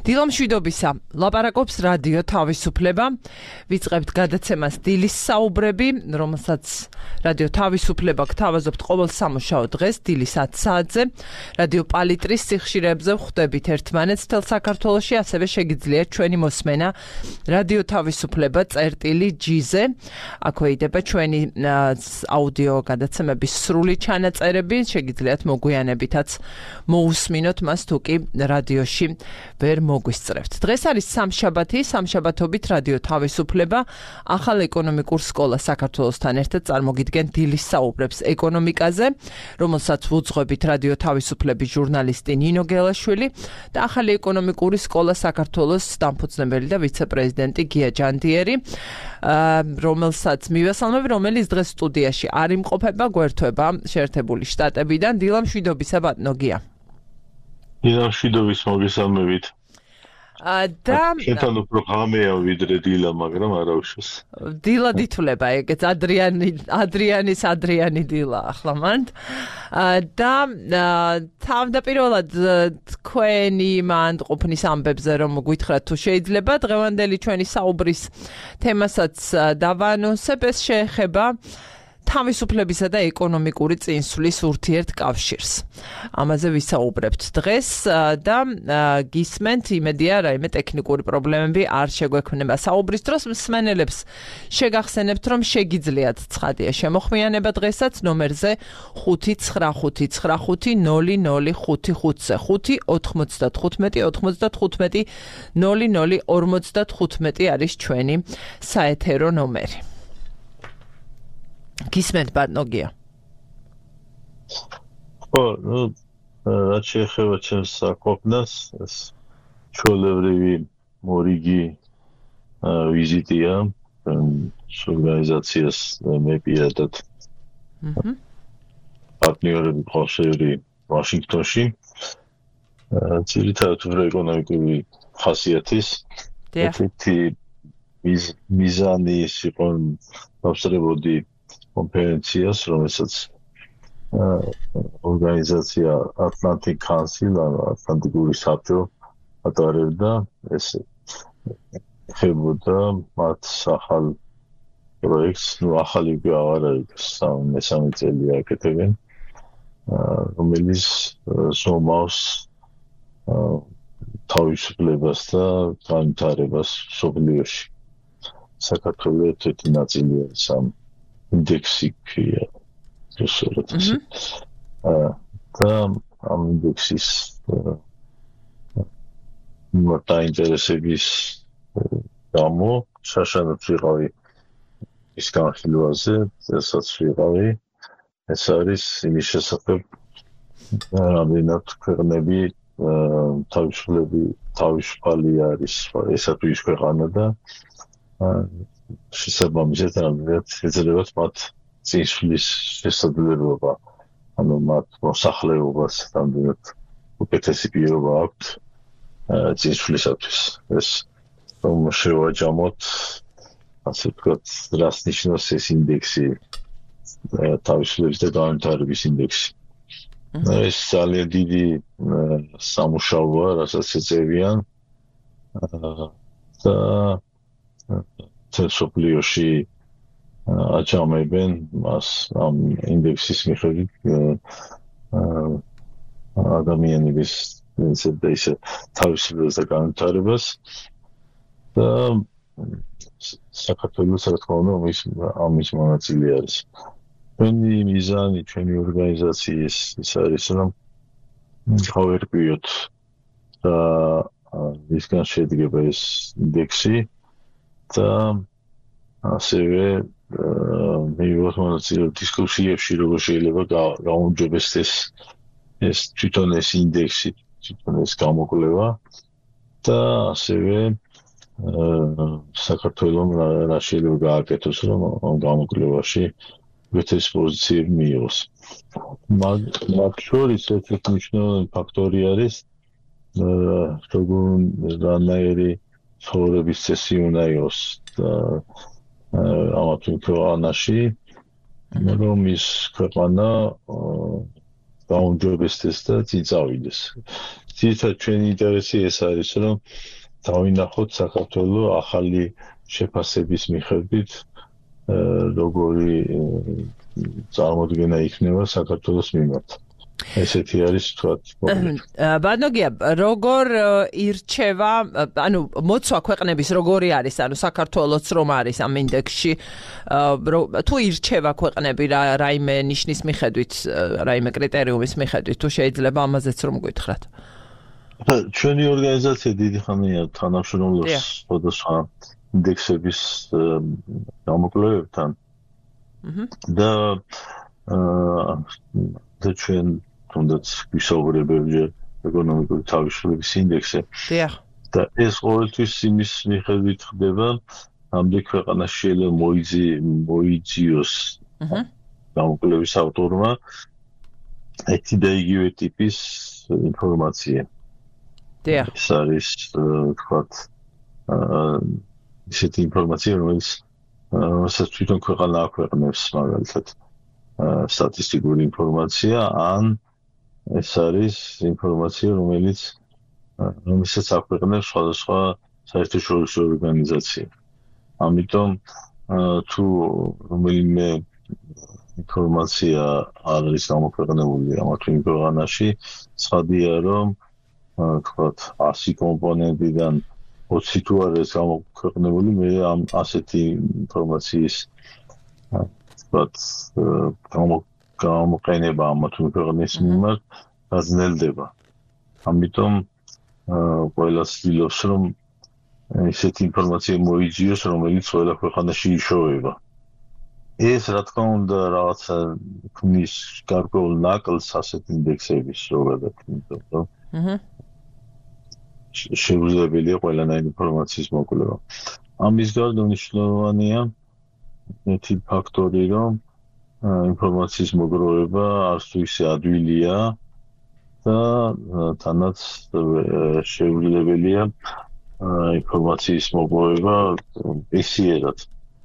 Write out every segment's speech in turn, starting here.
დილამშვიდობისა, ლაპარაკობს რადიო თავისუფლება. ვიწყებთ გადაცემას დილის საუბრები, რომელსაც რადიო თავისუფლება გთავაზობთ ყოველ სამუშაო დღეს დილის 10 საათზე. რადიო პალიტრის სიხშირეებზე ვხვდებით ერთმანეთს მთელ საქართველოში, ასევე შეგიძლიათ ჩვენი მოსმენა რადიო თავისუფლება წერტილი.gz-ზე. აქვე იდება ჩვენი აუდიო გადაცემების სრული ჩანაწერები, შეგიძლიათ მოგვიანებითაც მოусმინოთ მას თუ კი რადიოში ვერ მოგვისწრებთ. დღეს არის სამშაბათი, სამშაბათობით რადიო თავისუფლება ახალ ეკონომიკურ სკოლას საქართველოსთან ერთად წარმოგიდგენ დილის საუბრებს ეკონომიკაზე, რომელსაც ვუძღვებით რადიო თავისუფლების ჟურნალისტი ნინო გელაშვილი და ახალი ეკონომიკური სკოლა საქართველოს დამფუძნებელი და ვიცე-პრეზიდენტი გია ჯანდიერი, რომელსაც მივესალმებ, რომელიც დღეს სტუდიაში არ იმყოფება, გვერდება შეერთებული შტატებიდან. დილამშვიდობისა ბატონო გია. დილამშვიდობის მოგესალმებით. და შენთან უფრო ღამეა ვიდრე დილა, მაგრამ არა უშავს. დილად ითვლება ეგეც ადრიანი დილა ახლა მანდ. და თავდაპირველად თქვენი მანდყოფნის ამბებზე რომ გითხრათ თუ შეიძლება, დღევანდელი ჩვენი საუბრის თემასაც დავანონსებ, ეს შეეხება თავისუფლებისა და ეკონომიკური წინსვლის ურთიერთკავშირს. ამაზე ვისაუბრებთ დღეს და გისმენთ, იმედია რაიმე ტექნიკური პრობლემები არ შეგვექმნება საუბრის დროს. მსმენელებს შეგახსენებთ, რომ შეგიძლიათ ცხადია შემოხმიანება დღესაც ნომერზე 595900555-ზე 595-95-0055 არის ჩვენი საეთერო ნომერი. გისმენთ ბატონო გია. რაც შეეხება ჩემს საქმეს, ეს ჩვეულებრივი მორიგი ვიზიტია ორგანიზაციას მე პირადად პარტნიორები ხოსევრი ვაშინგტონში. ძირითადად უფრო ეკონომიკური ხასიათის ერთი მიზანი იყო დავსწრებოდი კონფერენციას, რომელსაც ორგანიზაცია Atlantic Council, ატლანტიკური საბჭო ატარებდა, ეს ეხებოდა მათ ახალ პროექტს, ახალი უკვე აღარ არის, მესამე წელია აკეთებენ, რომელიც ზომავს თავისუფლებას და განვითარებას მსოფლიოში. საქართველოს ერთი ნაწილია სამ ინდექსი ქვია რუსულად. და ამ ინდექსის დაინტერესების გამო შაშანაც ვიყავი ის განხილვაზე, რასაც ვიყავი, ეს არის იმის შესახებ, რამდენად ქვეყნები თავისუფალი არის, ესა თუ ის ქვეყანა და შესაბამისად რამდენად ეძლევათ მათ წინსვლის შესაძლებლობა, ანუ მათ მოსახლეობას რამდენად უკეთესი პირობა აქვთ წინსვლისათვის. ეს რომ შევაჯამოთ, ასე ვთქვათ, რას ნიშნავს ეს ინდექსი, თავისუფლების და განვითარების ინდექსი. ეს ძალიან დიდი სამუშაოა, რასაც ეწევიან და მსოფლიოში აჯამებენ მას ამ ინდექსის მიხედვით ადამიანების ისე თავისუფლებას და განვითარებას და საქართველოს რა თქმა უნდა ამის მონაწილე არის. ჩვენი მიზანი, ჩვენი ორგანიზაციის ის არის, რომ გავერკვიოთ და ისგან შედგება ეს ინდექსი და ასევე მივიღოთ მონაწილეობა დისკუსიებში, როგორ შეიძლება გაუმჯობესდეს ეს თვითონ ეს ინდექსი, თვითონ ეს გამოკვლევა და ასევე საქართველოს რა შეიძლება გააკეთოს, რომ ამ გამოკვლევაში ვეთეს პოზიციები მიიღოს. მათ შორის ერთ-ერთი მნიშვნელოვანი ფაქტორი არის როგორი ცხოვრების წესი უნდა იყოს და ამა თუ ქვეყანაში, რომ ის ქვეყანა გაუმჯობესდეს და წინ წავიდეს. ძირითადად ჩვენი ინტერესი ეს არის, რომ დავინახოთ საქართველოს ახალი შეფასების მიხედვით როგორი წარმოდგენა იქნება საქართველოს მიმართ. ესეთი არის თქვათ. ბანოგია, როგორ ირჩევა, ანუ მოცვა ქვეყნების როგორი არის, ანუ საქართველოც რომ არის ამ ინდექსში, თუ ირჩევა ქვეყნები რაიმე ნიშნის მიხედვით, რაიმე კრიტერიუმის მიხედვით, თუ შეიძლება ამაზეც რომ გითხრათ. ჩვენი ორგანიზაცია დიდი ხანია თანამშრომლობს სხვადასხვა ინდექსების გამოკვლევებთან და ჩვენ თუნდაც ვისაუბრებთ ეკონომიკური თავისუფლების ინდექსზე. და ეს ყოველთვის იმის მიხედვით ხდება, ამდენ ქვეყანას შეიძლება მოიძიოს გამოკვლევის ავტორმა ერთი და იგივე ტიპის ინფორმაცია. ეს არის თქვათ ისეთი ინფორმაცია, რომელსაც თვითონ ქვეყანა აქვეყნებს, მაგალითად სტატისტიკური ინფორმაცია, ან ეს არის ინფორმაცია, რომელსაც აქვეყნებს სხვადასხვა საერთაშორისო ორგანიზაცია. ამიტომ თუ რომელიმე ინფორმაცია არ არის გამოქვეყნებული ამ თვით ქვეყანაში, ცხადია, რომ თქვათ 100 კომპონენტიდან 20 თუ არ არის გამოქვეყნებული, მე ამ ასეთი ინფორმაციის თქვათ გამოყენება ამ თვით ქვეყნის მიმართ გაძლდება. ამიტომ ყველას ვცდილობს, რომ ესეთი ინფორმაცია მოიძიოს, რომელიც ყველა ქვეყანაში იშოვება. ეს რა თქმა უნდა რაღაცა ქმნის გარკვეულ ნაკლს ასეთ ინდექსების ზოგადად, იმიტომ რომ შეუძლებელია ყველანაირი ინფორმაციის მოკვლევა. ამის გარდა მნიშვნელოვანია ერთი ფაქტორი, რომ ინფორმაციის მოგროვება არც თუ ისე ადვილია და თანაც შეუძლებელია ინფორმაციის მოპოვება ესიერად.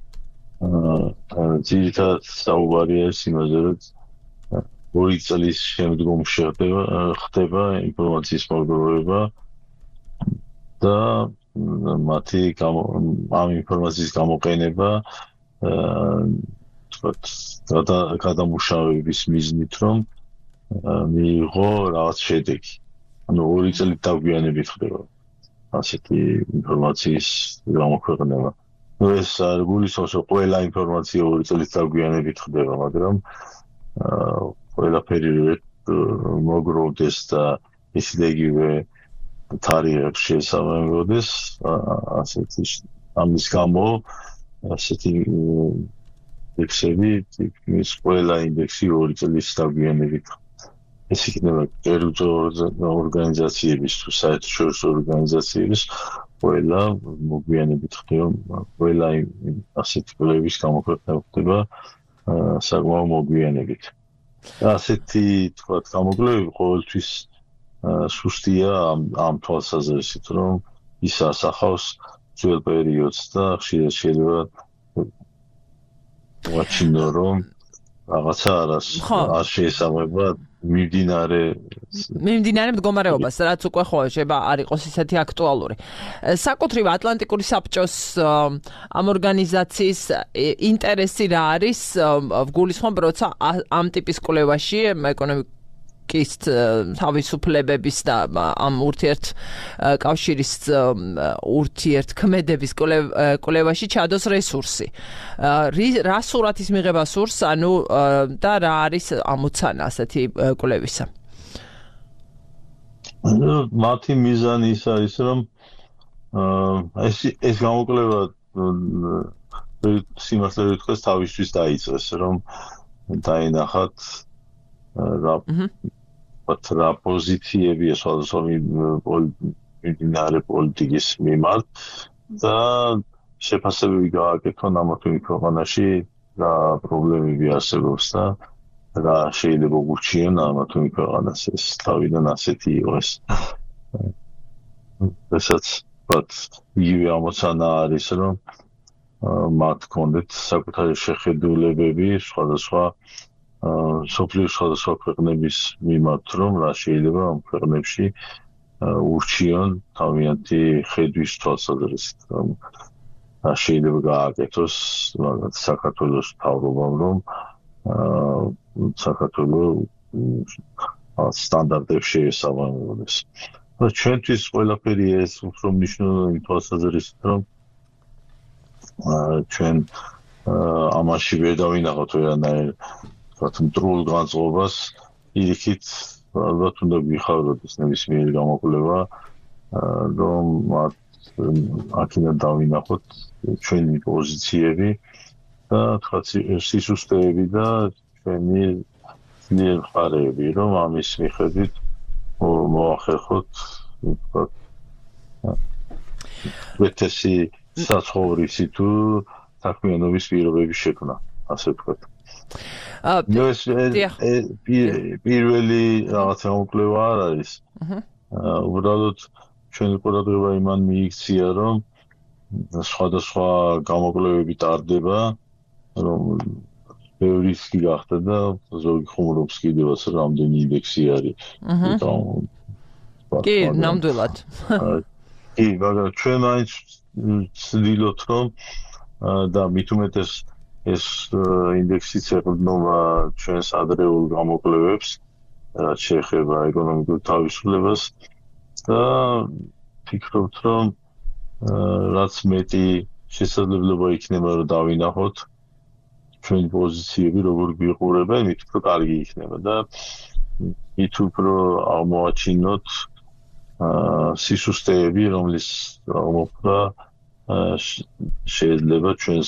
ძირითადად საუბარია იმაზე, რომ 2 წლის შემდგომ ხდება ინფორმაციის მოგროვება და მათი ამ ინფორმაციის გამოყენება თქვათ გადამუშავების მიზნით, რომ მიიღო რაღაც შედეგი. ანუ 2 წელი დაგვიანებით ხდება ასეთი ინფორმაციის გამოქვეყნება. ეს არ გულისხმობს, რომ ყველა ინფორმაცია 2 წელი დაგვიანებით ხდება, მაგრამ ყველაფერი მოგროვდეს და ისე იგივე თარიღებს შესაბამებოდეს, ასეთი ამის გამო ასეთი ინდექსები, ის ყველა ინდექსი 2 წლის დაგვიანებით. ეს იქნება კერძო ორგანიზაციების თუ საერთაშორისო ორგანიზაციების ყველა მოგვიანებით ხდება, ყველა ასეთი კვლევის გამოქვეყნება ხდება საკმაოდ მოგვიანებით. ასეთი თქვათ გამოკვლევები ყოველთვის სუსტია ამ თვალსაზრისით, რომ ის ასახავს ძველ პერიოდს და ხშირად შეიძლება ვაჩინო, რომ რაღაცა არ შეესაბამება მიმდინარე მდგომარეობას, რაც უკვე ხო შეიძლება არ იყოს ისეთი აქტუალური. საკუთრივ ატლანტიკური საბჭოს ამ ორგანიზაციის ინტერესი რა არის? გულისხმობ, როცა ამ ტიპის კვლევაში ეკონომიკის თავისუფლებების და ამ ურთიერთკავშირის ურთიერთქმედების კვლევაში ჩადოს რესურსი. რა სურათის მიღება სურს, ანუ და რა არის ამოცანა ასეთი კვლევისა? მათი მიზანი ის არის, რომ ეს გამოკვლევა სიმართლე ვიტყვეს თავისთვის დაიწყეს, რომ დაინახათ რა პოზიციებია სხვადასხვა მიმდინარე პოლიტიკის მიმართ და შეფასებები გააკეთონ ამ თვით ქვეყანაში რა პრობლემები არსებობს და რა შეიძლება გურჩიონ ამ თვით ქვეყანას ეს თავიდან ასეთი იყოს. რასაც იგივე ამოცანა არის, რომ მათ ჰქონდეთ საკუთარი შეხედულებები სხვადასხვა სოფლის სხვადასხვა ქვეყნების მიმართ, რომ რა შეიძლება ამ ქვეყნებში ურჩიონ თავიანთი ხედვის თვალსაზრისით, რომ შეიძლება გააკეთოს რაღაც საქართველოს მთავრობამ, რომ საქართველოს სტანდარტებს შეესაბამებოდეს. ჩვენთვის ყველაფერი ეს უფრო მნიშვნელოვანი თვალსაზრისით, რომ ჩვენ ამაში ვერ დავინახოთ ვერანაირ მტრულ განწყობას, იქით ალბათ უნდა გვიხარდეს ნებისმიერი გამოკვლევა, რომ აქედან დავინახოთ ჩვენი პოზიციები და თქვათ სისუსტეები და ჩვენი ძლიერ მხარეები, რომ ამის მიხედვით მოახერხოთ თქვათ ვეთესი საცხოვრისი თუ საქმიანობის პირობების შექმნა, ასე ვთქვათ. პირველი რაღაც გამოკვლევა არ არის. უბრალოდ ჩვენი ყურადღება იმან მიიქცია, რომ სხვადასხვა გამოკვლევები ტარდება, რომ ბევრი რისკი გახდა და ზოგი ხუმრობს კიდევაც რამდენი ინდექსი არის. კი, ნამდვილად. კი, მაგრამ ჩვენ მაინც ვცდილობთ, რომ და მით უმეტეს ეს ინდექსიც ეყრდნობა ჩვენს ადრეულ გამოკვლევებს, რაც შეეხება ეკონომიკურ თავისუფლებას და ფიქრობთ, რომ რაც მეტი შესაძლებლობა იქნება, რომ დავინახოთ ჩვენი პოზიციები როგორ გვიყურებენ, მით უფრო კარგი იქნება და მით უფრო აღმოაჩინოთ სისუსტეები, რომლის აღმოფხვრა შეიძლება ჩვენს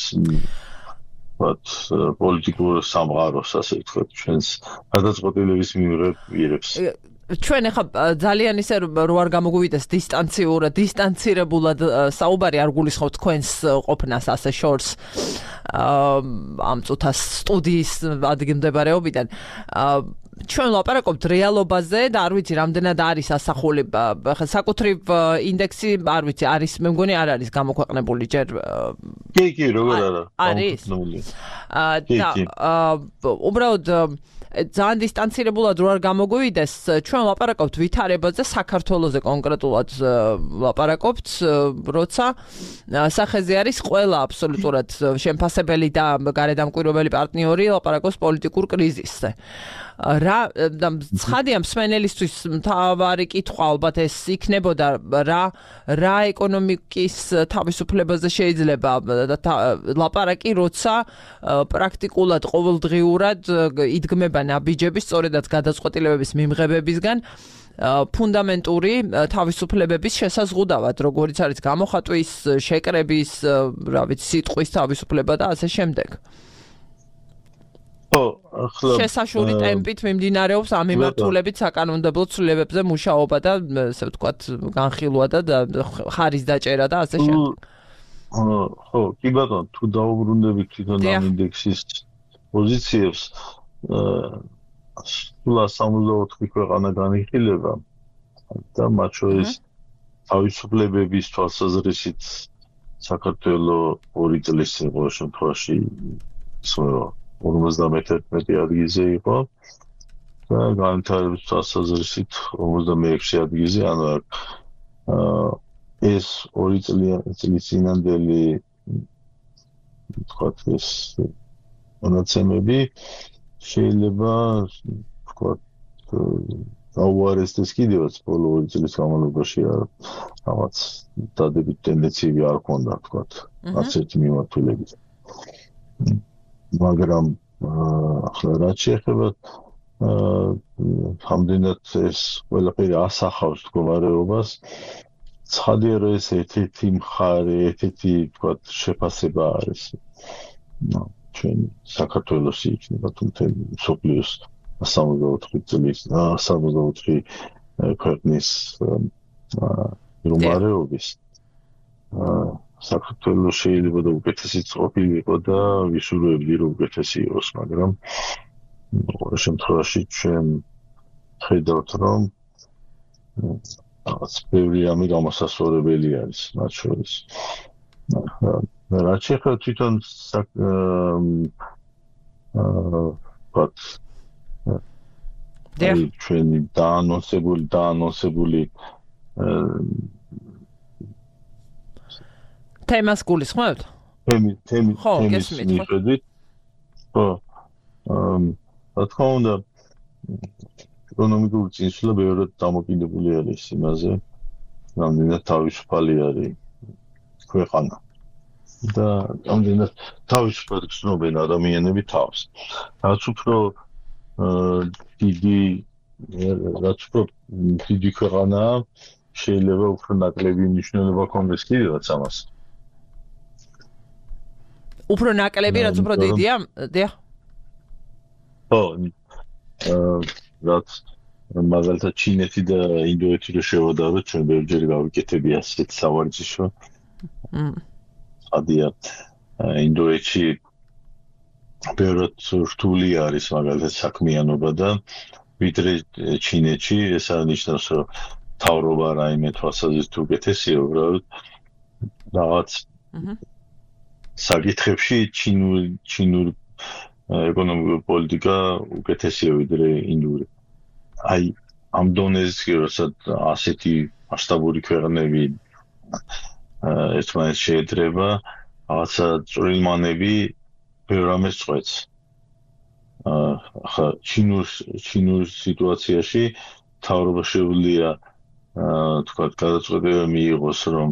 პოლიტიკურ სამყაროს, ასე ვთქვათ, ჩვენს გადაწყვეტილების მიღებ პირებს. ჩვენ ახლა ძალიან ისე რო არ გამოგვივიდეს დისტანცირებულად საუბარი არ გულისხმობთ თქვენს ყოფნას ასე შორს ამ წუთას სტუდიის ადგილმდებარეობიდან. ჩვენ ვლაპარაკობთ რეალობაზე და არ ვიცი რამდენად არის ასახული ხა საკუთრივ ინდექსი არ ვიცი არის მე მგონი არ არის გამოქვეყნებული ჯერ კი როგორ არის და უბრალოდ ძალიან დისტანცირებულად რო არ გამოგვივიდეს ჩვენ ვლაპარაკობთ ვითარებაზე საქართველოზე კონკრეტულად ვლაპარაკობთ როცა სახეზე არის ყველა აბსოლუტურად შემფასებელი და გარედამკვირვებელი პარტნიორი ლაპარაკობს პოლიტიკურ კრიზისზე რა ცხადია მსმენელისთვის მთავარი კითხვა ალბათ ეს იქნებოდა რა ეკონომიკის თავისუფლებაზე შეიძლება ლაპარაკი როცა პრაქტიკულად ყოველდღიურად იდგმება ნაბიჯები სწორედაც გადაწყვეტილებების მიმღებებისგან ფუნდამენტური თავისუფლებების შესაზღუდავად როგორიც არის გამოხატვის შეკრების რა ვიცი სიტყვის თავისუფლება და ასე შემდეგ შესაშური ტემპით მიმდინარეობს ამ მიმართულებით საკანონმდებლო ცვლილებებზე მუშაობა და ესე ვთქვათ განხილვა და ხარის დაჭერა და ასე შემდეგ. ხო, კი ბატონო, თუ დაუბრუნდებით თვითონ ამ ინდექსის პოზიციებს, სულ 64 ქვეყანა განიხილება და მათ შორის თავისუფლებების თვალსაზრისით საქართველოს 2 წლის ყოველ შემთხვევაში ისმევა 51 ადგილზე იყო და განვითარების თვალსაზრისით 56 ადგილზე, ანუ ეს 2 წლის წინანდელი თქვათ ეს მონაცემები შეიძლება თქვათ გაუარესდეს კიდევაც ბოლო 2 წლის განმავლობაში რაღაც დადებით ტენდენციები არ ქონდა თქვათ არც ერთი მიმართულებით. მაგრამ ახლა რაც შეეხება ამდენად ეს ყველაფერი ასახავს მდგომარეობას ცხადია რომ ეს ერთ-ერთი მხარე ერთ-ერთი თქვათ შეფასება არის ჩვენ საქართველოსი იქნება თუმცა მსოფლიოს 64 წლის 64 ქვეყნის მდგომარეობის საქართველოს შეიძლება და უკეთესიც ყოფილიყო და ვისურვებდი რომ უკეთესი იყოს, მაგრამ ყოველ შემთხვევაში ჩვენ ხედავთ რომ რაღაც ბევრი ამი გამოსასწორებელი არის მათ შორის. რაც შეეხება თვითონ ჩვენი დაანონსებული თემას გულისხმობთ? თემის მიხედვით. ხო. რა თქმა უნდა, ეკონომიკური წინსვლა ბევრად დამოკიდებული არის იმაზე, რამდენად თავისუფალი არის ქვეყანა. და რამდენად თავისუფლად გრძნობენ ადამიანები თავს. რაც უფრო დიდი ქვეყანაა, შეიძლება უფრო ნაკლები მნიშვნელობა კონდეს კიდევაც ამას. უფრო ნაკლები, რაც უფრო დიდია? დიახ. ხო, რაც მაგალითად ჩინეთი და ინდოეთი რო შევადაროთ, ჩვენ ბევრჯერ გავიკეთები ასეთ სავარჯიშო. ადია ინდოეთში ბევრად რთული არის მაგალითად საქმიანობა და ვიდრე ჩინეთში, ეს არნიშნავს, რომ თავრობა რაიმე თვალსაზრისით უკეთესია, უბრალოდ რაღაც საკითხებში ჩინური ეკონომიკური პოლიტიკა უკეთესია ვიდრე ინდური. აი ამ დონეზე, როცა ასეთი მასშტაბური ქვეყნები ერთმანეთს შეედრება, რაღაცა წვრილმანები ბევრ რამეს წყვეტს. ახლა ჩინურ სიტუაციაში თავრობა შეუძლია თქვათ გადაწყვეტილება მიიღოს, რომ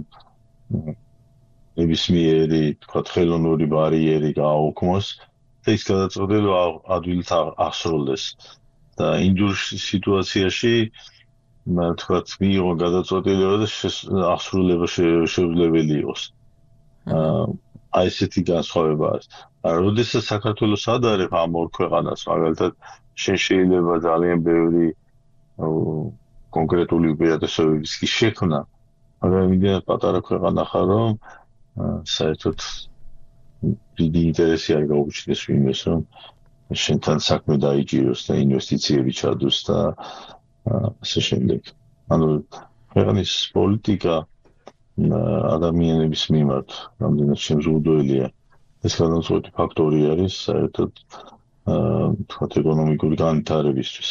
ნებისმიერი თქვათ ხელოვნური ბარიერი გააუქმოს და ის გადაწყვეტილება ადვილად აღსრულდეს. და ინდურ სიტუაციაში თქვათ მიიღო გადაწყვეტილება და აღსრულება შეუძლებელი იყოს. აი ესეთი განსხვავება არის. როდესაც საქართველოს ადარებ ამ ორ ქვეყანას, მაგალითად შეიძლება ძალიან ბევრი კონკრეტული უპირატესობების შექმნა, მაგრამ იმდენად პატარა ქვეყანა ხარ, რომ საერთოდ დიდი ინტერესი არ გაუჩნდეს ვინმეს, რომ შენთან საქმე დაიჭიროს და ინვესტიციები ჩადოს და ასე შემდეგ. ანუ ქვეყნის პოლიტიკა ადამიანების მიმართ რამდენად შემზღუდველია. ეს განსხვავებული ფაქტორი არის საერთოდ თქვათ ეკონომიკური განვითარებისთვის.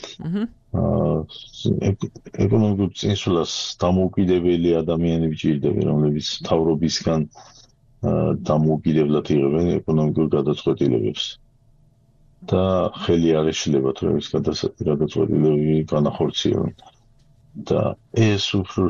ეკონომიკურ წინსვლას დამოუკიდებელი ადამიანები ჭირდება, რომლებიც მთავრობისგან დამოუკიდებლად იღებენ ეკონომიკურ გადაწყვეტილებებს. და ხელი არ ეშლებათ, რომ ეს გადაწყვეტილებები განახორციელონ. და ეს უფრო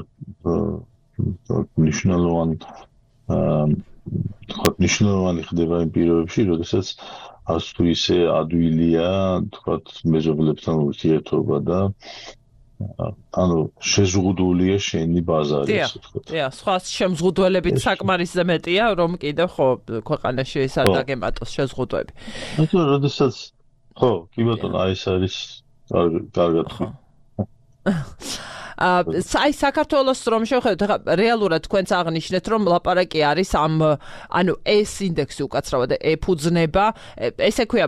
ნიშნულოვანი ხდება იმ პირობებში, როდესაც არც თუ ისე ადვილია, თქვათ, მეზობლებთან ურთიერთობა და ანუ შეზღუდულია შენი ბაზარი, ასე ვთქვათ. დიახ, სხვა შემზღუდველებით საკმარისზე მეტია, რომ კიდევ ხო ქვეყანაში ეს არ დაგემატოს შეზღუდვები. ანუ როდესაც ხო, კი ბატონო, აი ეს არის კარგად. აი საქართველოს რომ შევხედოთ, ხა რეალურად თქვენც აღნიშნეთ, რომ ლაპარაკი არის ამ ანუ ეს ინდექსი უკაცრავად ეფუძნება, ესე ქვია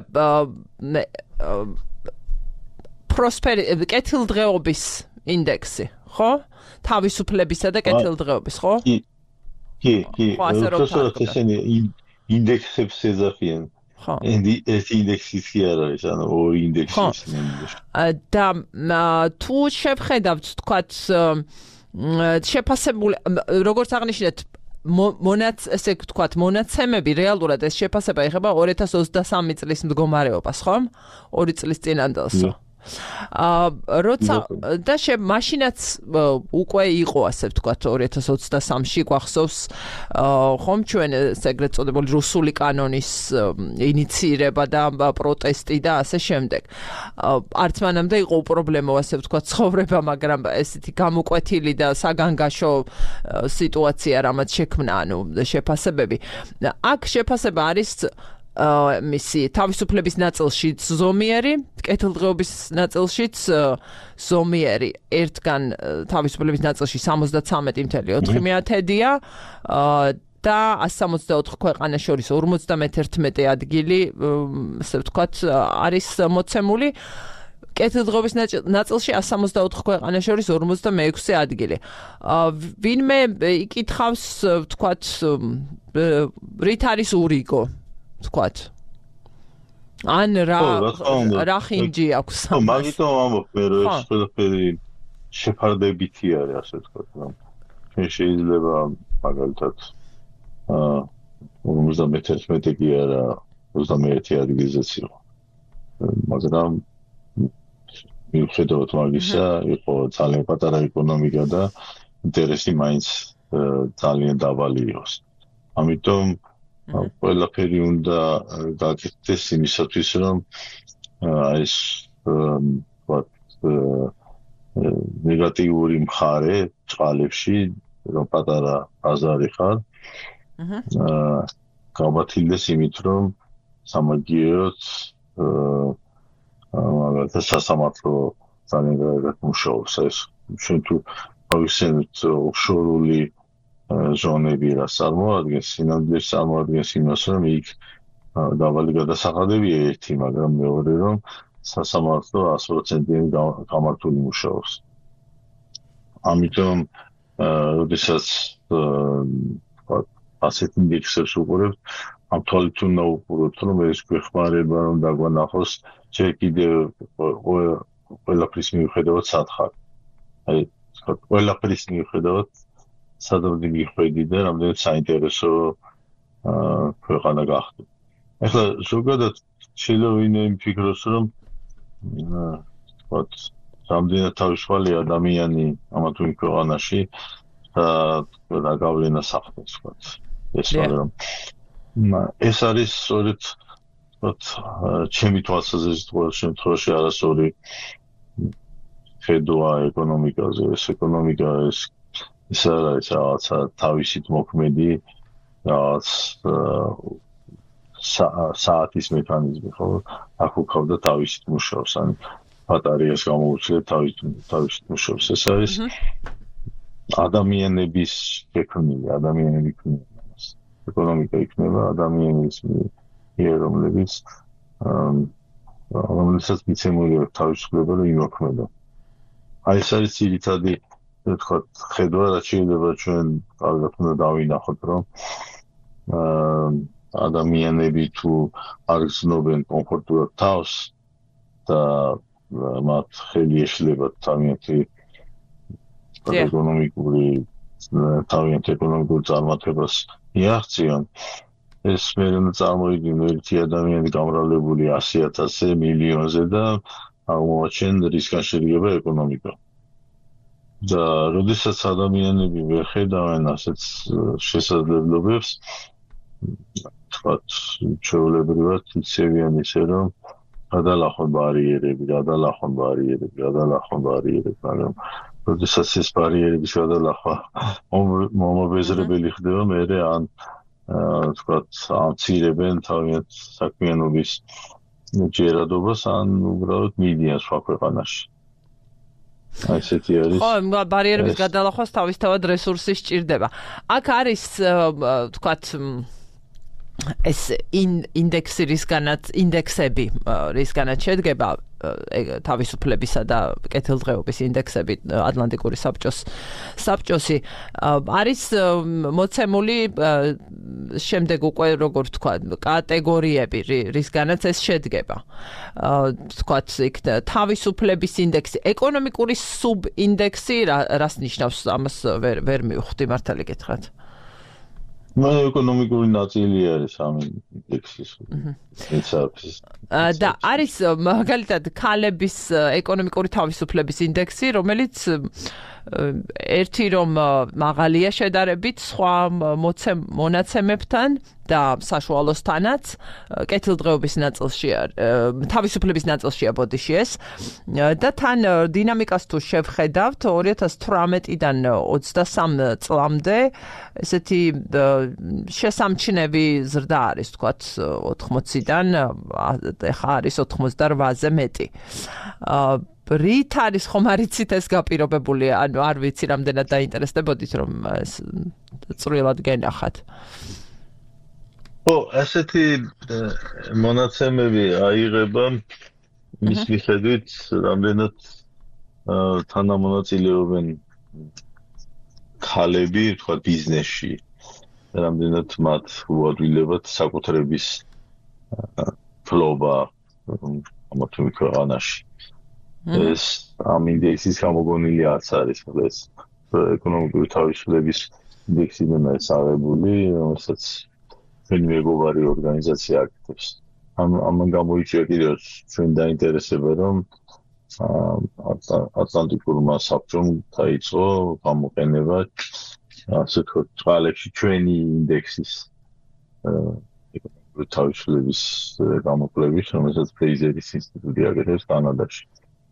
კეთილდღეობის ინდექსი, ხო? თავისუფლებისა და კეთილდღეობის, ხო? კი. უბრალოდ ესენი ინდექსებს ეძახიან. ხო. ეს ინდექსიც კი არ არის, ანუ ორი ინდექსი ისინი. და თუ შევხედავთ, თქვათ, შეფასებული, როგორც აღნიშნეთ, ესე ვთქვათ, მონაცემები რეალურად ეს შეფასება ეხება 2023 წლის მდგომარეობას, ხო? 2 წლის წინანდელს. როცა და მაშინაც უკვე იყო, ასე ვთქვათ, 2023-ში გვახსოვს ხომ ჩვენ ეგრეთ წოდებული რუსული კანონის ინიცირება და პროტესტი და ასე შემდეგ. არც მანამდე იყო უპრობლემო, ასე ვთქვათ, ცხოვრება, მაგრამ ესეთი გამოკვეთილი და საგანგაშო სიტუაცია რამაც შექმნა, ანუ შეფასებები. აქ შეფასება არის მისი თავისუფლების ნაწილშიც ზომიერი, კეთილდღეობის ნაწილშიც ზომიერი. ერთგან თავისუფლების ნაწილში 73.4%-ია და 164 ქვეყანას შორის 51 ადგილი, ასე ვთქვათ, არის მოცემული. კეთილდღეობის ნაწილში 164 ქვეყანას შორის 46 ადგილი. ვინმე იკითხავს, ვთქვათ, რით არის ურიგო? ვთქვათ. ან რა ხინჯი აქვს? მაგიტომ ამბობ მე, რომ ეს ყველაფერი შეფარდებითი არის, ასე ვთქვათ, რომ ჩვენ შეიძლება მაგალითად 51 კი არა 21 ადგილზეც იყო. მაგრამ მიუხედავად მაგისა, იყო ძალიან პატარა ეკონომიკა და ინტერესი მაინც ძალიან დაბალი იყოს. ამიტომ ყველაფერი უნდა გაკეთდეს იმისათვის, რომ ეს ნეგატიური მხარე წყალებში, რომ პატარა ბაზარი ხარ, გავბათილდეს იმით, რომ სამაგიეროდ მაგალითად სასამართლო ძალიან კარგად მუშაობს. ეს ჩვენ თუ გავიხსენებთ ოფშორული ზონები, რაც წარმოადგენს, სინამდვილეს წარმოადგენს იმას, რომ იქ დაბალი გადასახადებია ერთი, მაგრამ მეორე, რომ სასამართლო 100%-იანი გამართული მუშაობს. ამიტომ, როდესაც ასეთ ინდექსებს უყურებთ, ამ თვალით უნდა უყუროთ, რომ ეს გვეხმარება, რომ დაგვანახოს ჯერ კიდევ ყველაფრის მიუხედავად სად ხარ. აი, ყველაფრის მიუხედავად სადამდე მიხვედი და რამდენად საინტერესო ქვეყანა გახდი. ახლა ზოგადად შეიძლება ვინმე იმფიქროს, რომ რამდენად თავისუფალი ადამიანი ამა თუ იმ ქვეყანაში და გავლენას ახდენს, ეს მაგრამ ეს არის სწორედ ჩემი თვალსაზრისით ყოველ შემთხვევაში არასწორი ხედვა ეკონომიკაზე. ეს ეკონომიკა ის არის რაღაცა თავისით მოქმედი რაღაც საათის მექანიზმი, ხო? აქ უკავდა თავისით მუშაობს, ან ბატარეას გამოუჩნდა თავისით მუშაობს. ეს არის ადამიანების შექმნილი, ადამიანები ქმნიან ამას. ეკონომიკა იქნება ადამიანის მიერ, რომელსაც მიცემული აქვს თავისუფლება, რომ იმოქმედო. აი ეს არის ძირითადი, ვთქვათ, ხედვა, რაც შეიძლება ჩვენ კარგად უნდა დავინახოთ, რომ ადამიანები თუ არ გრძნობენ კომფორტულად თავს და მათ ხელი ეშლებათ თავიანთი ეკონომიკურ წარმატებას მიაღწიონ, ეს მე უნდა წარმოიდგინო ერთი ადამიანი გამრავლებული 100,000-ზე, მილიონზე და აღმოაჩენ რისგან შედგება ეკონომიკა. და როდესაც ადამიანები ვერ ხედავენ ასეთ შესაძლებლობებს, თქვათ, ჩვეულებრივად იცევიან ისე, რომ გადალახონ ბარიერები, მაგრამ როდესაც ეს ბარიერების გადალახვა მომაბეზრებელი ხდება, მერე ან თქვათ, ამცირებენ თავიანთ საქმიანობის ჯერადობას, ან უბრალოდ მიდიან სხვა ქვეყანაში. ასეთი არის. ხო, ბარიერების გადალახვას თავისთავად რესურსი სჭირდება. აქ არის, თქვათ, ეს ინდექსები, რისგანაც შედგება თავისუფლებისა და კეთილდღეობის ინდექსები ატლანტიკური საბჭოსი არის მოცემული შემდეგ უკვე როგორ თქვა კატეგორიები, რისგანაც ეს შედგება. თქვათ, იქ თავისუფლების ინდექსი, ეკონომიკური სუბინდექსი რას ნიშნავს? ამას ვერ მივხვდი, მართალი გითხრათ. ეკონომიკური ნაწილი არის ამ ინდექსის. და არის მაგალითად ქალების ეკონომიკური თავისუფლების ინდექსი, რომელიც ერთი რომ მაღალია შედარებით სხვა მონაცემებთან და საშუალოსთანაც კეთილდღეობის ნაწილში თავისუფლების ნაწილშია ბოდიში ეს და თან დინამიკას თუ შევხედავთ 2018-დან 23 წლამდე ესეთი შესამჩნევი ზრდა არის თქვათ 80-დან ეხა არის 88-ზე მეტი. რით არის ხომ არიცით ეს გაპირობებული, ანუ არ ვიცი რამდენად დაინტერესდებოდით რომ წვრილად გენახათ. ო, ასეთი მონაცემები აიღება მის მიხედვით, რამდენად თანამონაწილეობენ ქალები, თქვა ბიზნესში, რამდენად მათ უადვილებად საკუთრების ფლობა ამა თუ იმ ქვეყანაში. ეს ამ ინდექსის გამოგონილი არც არის ეს ეკონომიკური თავისუფლების ინდექსი არის აღებული, რომელსაც ჩვენი მეგობარი ორგანიზაცია აკეთებს. ამან გამოიწვია კიდევ ჩვენ დაინტერესება, რომ ატლანტიკურმა საბჭომ დაიწყო გამოყენება ასე ვთქვათ, წყალებში ჩვენი ინდექსის ეკონომიკური თავისუფლების გამოკვლევის, რომელსაც ფრეიზერის ინსტიტუტი აკეთებს კანადაში.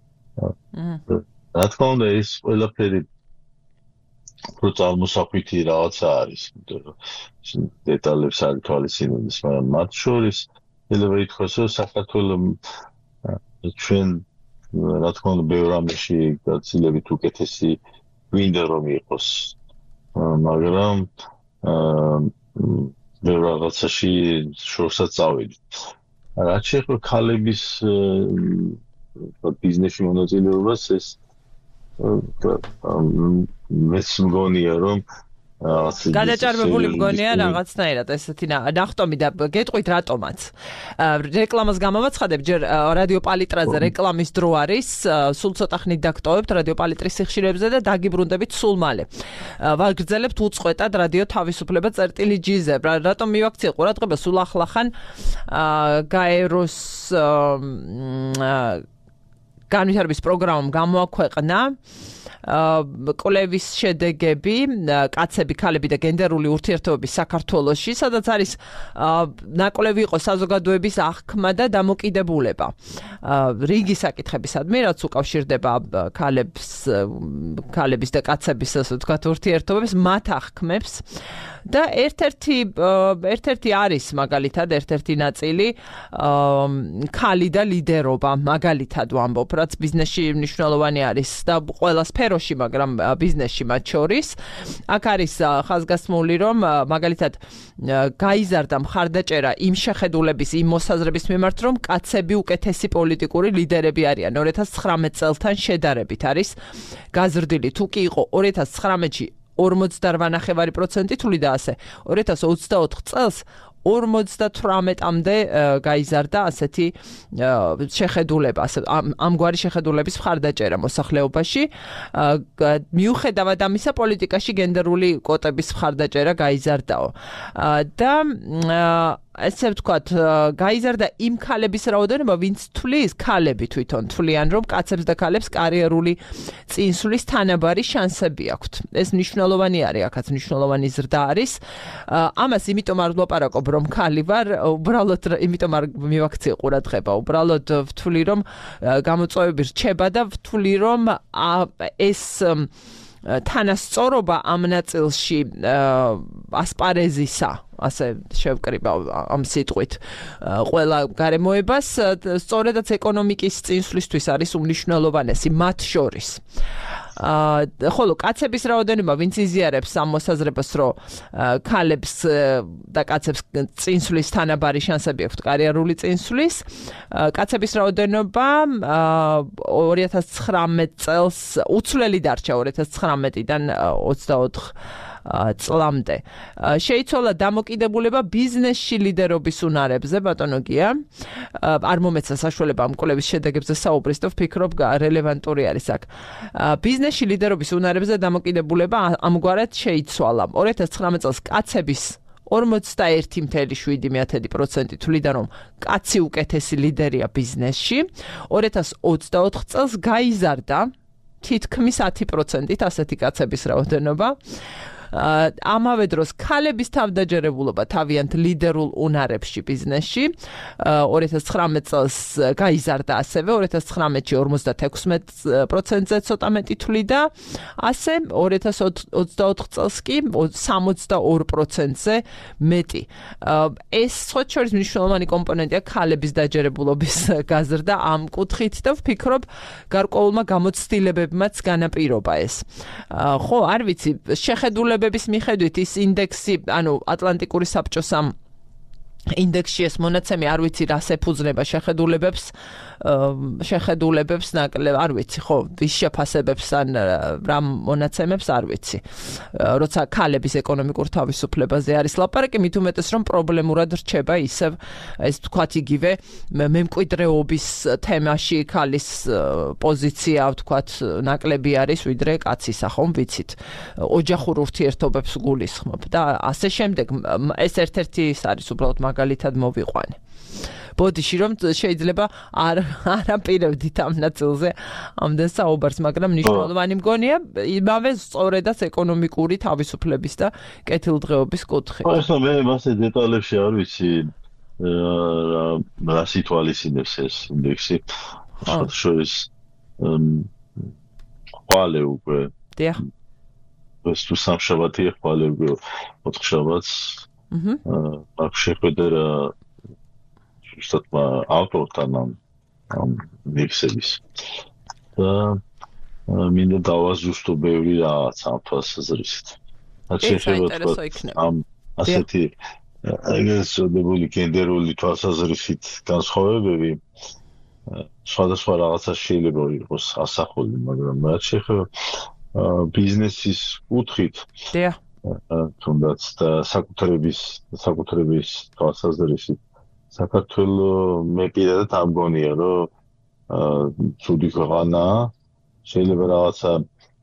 რა თქმა უნდა, ეს ყველაფერი პროცალმოსახვითი რაღაცა არის, დეტალებს არ თვალისწინებს, მაგრამ მათ შორის შეიძლება ითქვას, რომ საქართველოს ჩვენ რა თქმა უნდა ბევრ რამეში გაცილებით უკეთესი გვინდა რომ იყოს, მაგრამ ბევრ რაღაცაში შორსაც წავედით. რაც შეეხება ქალების ბიზნესში მონაწილეობას, ეს მეც მგონია რომ გადაჭარბებული მგონია რაღაცნაირად ესეთი ნახტომი და გეტყვით რატომაც. რეკლამას გამოვაცხადებ, ჯერ რადიო პალიტრაზე რეკლამის დრო არის, სულ ცოტა ხნით დაგტოვებთ რადიო პალიტრის სიხშირეებზე და დაგიბრუნდებით სულ მალე. ვაგრძელებთ უწყვეტად რადიო თავისუფლება წერტილი-G-ზე. რატომ მივაქციე ყურადღება სულ ახლახან გაეროს განვითარების პროგრამამ გამოაქვეყნა კვლევის შედეგები კაცები, ქალები და გენდერული ურთიერთობების საქართველოში, სადაც არის ნაკვლევი იყო საზოგადოების აღქმა და დამოკიდებულება. რიგი საკითხებისადმი, რაც უკავშირდება ქალების და კაცების, ასე ვთქვათ, ურთიერთობებს, მათ აღქმებს. და ერთ-ერთი არის მაგალითად ერთ-ერთი ნაწილი ქალი და ლიდერობა, მაგალითად ვამბობ, რაც ბიზნესში მნიშვნელოვანი არის და ყველა სფეროში, მაგრამ ბიზნესში მათ შორის. აქ არის ხაზგასმული, რომ მაგალითად გაიზარდა მხარდაჭერა იმ შეხედულების, იმ მოსაზრების მიმართ, რომ კაცები უკეთესი პოლიტიკური ლიდერები არიან. 2019 წელთან შედარებით არის გაზრდილი. თუ კი იყო 2019-ში 48.5% თვლი და ასე 2024 წელს 58-მდე გაიზარდა ასეთი შეხედულება, ამგვარი შეხედულების მხარდაჭერა მოსახლეობაში. მიუხედავად ამისა, პოლიტიკაში გენდერული კვოტების მხარდაჭერა გაიზარდაო. და ესე ვთქვათ, გაიზარდა იმ ქალების რაოდენობა, ვინც თვლის, ქალები თვითონ თვლიან, რომ კაცებს და ქალებს კარიერული წინსვლის თანაბარი შანსები აქვთ. ეს მნიშვნელოვანი არის, აქაც მნიშვნელოვანი ზრდა არის. ამას იმიტომ არ ვლაპარაკობ, რომ ქალი ვარ, უბრალოდ იმიტომ არ მივაქციე ყურადღება, უბრალოდ ვთვლი, რომ გამოწვევები რჩება და ვთვლი, რომ ეს თანასწორობა ამ ნაწილში ასპარეზისა, ასე შევკრიბავ ამ სიტყვით, ყველა გარემოებას, სწორედაც ეკონომიკის წინსვლისთვის არის უმნიშვნელოვანესი მათ შორის. ხოლო კაცების რაოდენობა, ვინც იზიარებს ამ მოსაზრებას, რომ ქალებს და კაცებს წინსვლის თანაბარი შანსები აქვთ კარიერული წინსვლის, კაცების რაოდენობა 2019 წელს უცვლელი დარჩა 2019-დან 24 წლამდე. შეიცვალა დამოკიდებულება ბიზნესში ლიდერობის უნარებზე, ბატონო გია. არ მომეცა საშუალება ამ კვლევის შედეგებზე საუბრის და ვფიქრობ რელევანტური არის აქ. ბიზნესში ლიდერობის უნარებზე დამოკიდებულება ამგვარად შეიცვალა. 2019 წელს კაცების 41.7% თვლიდა, რომ კაცი უკეთესი ლიდერია ბიზნესში. 2024 წელს გაიზარდა თითქმის 10%-ით ასეთი კაცების რაოდენობა. ამავე დროს ქალების თავდაჯერებულობა თავიანთ ლიდერულ უნარებში ბიზნესში 2019 წელს გაიზარდა ასევე 2019-ში 56%-ზე ცოტა მეტი თვლიდა, ასე 2024 წელს კი 62%-ზე მეტი. ეს სწორედ მნიშვნელოვანი კომპონენტია ქალების დაჯერებულობის გაზრდა ამ კუთხით და ვფიქრობ გარკვეულმა გამოცდილებებმაც განაპირობა ეს. ხო, არ ვიცი, შეხედულებების მიხედვით ის ინდექსი, ანუ ატლანტიკური საბჭოს ამ ინდექსში ეს მონაცემი არ ვიცი რას ეფუძნება შეხედულებებს ნაკლებ არ ვიცი ხო ვის შეფასებებს ან რა მონაცემებს არ ვიცი როცა ქალების ეკონომიკურ თავისუფლებაზე არის ლაპარაკი მით უმეტეს რომ პრობლემურად რჩება ისევ ეს თქვათ იგივე მემკვიდრეობის თემაში ქალის პოზიცია თქვათ ნაკლები არის ვიდრე კაცისა ხომ ვიცით ოჯახურ ურთიერთობებს გულისხმობ და ასე შემდეგ ეს ერთ-ერთი ის არის უბრალოდ მაგალითად მოვიყვანე. ბოდიში რომ შეიძლება არ აპირებდით ამ ნაწილზე ამდენ საუბარს, მაგრამ მნიშვნელოვანი მგონია იმავე სწორედაც ეკონომიკური თავისუფლების და კეთილდღეობის კუთხით. ხო, მე მასე დეტალებში არ ვიცი რა სიტუაციებს ეს ინდექსი. შორის ყვალე უკვე. დიახ. ეს თუ სამშაბათი ყვალე უკვე 4 შაბათს. აქ შეხვედრა ზუსტად ავტორთან ამ ინდექსების. და მინდა დავაზუსტო ბევრი რაღაც ამ თვალსაზრისით. აქ შეხვედრა ამ ასეთი ეგრეთ წოდებული გენდერული თვალსაზრისით განსხვავებები სხვადასხვა რაღაცა შეიძლება იყოს ასახული, მაგრამ რაც შეეხება ბიზნესის კუთხით თუნდაც და საკუთრების თვალსაზრისით საქართველოს მე პირადად ამგონია რომ ცუდი ქვეყანაა შეიძლება რაღაცა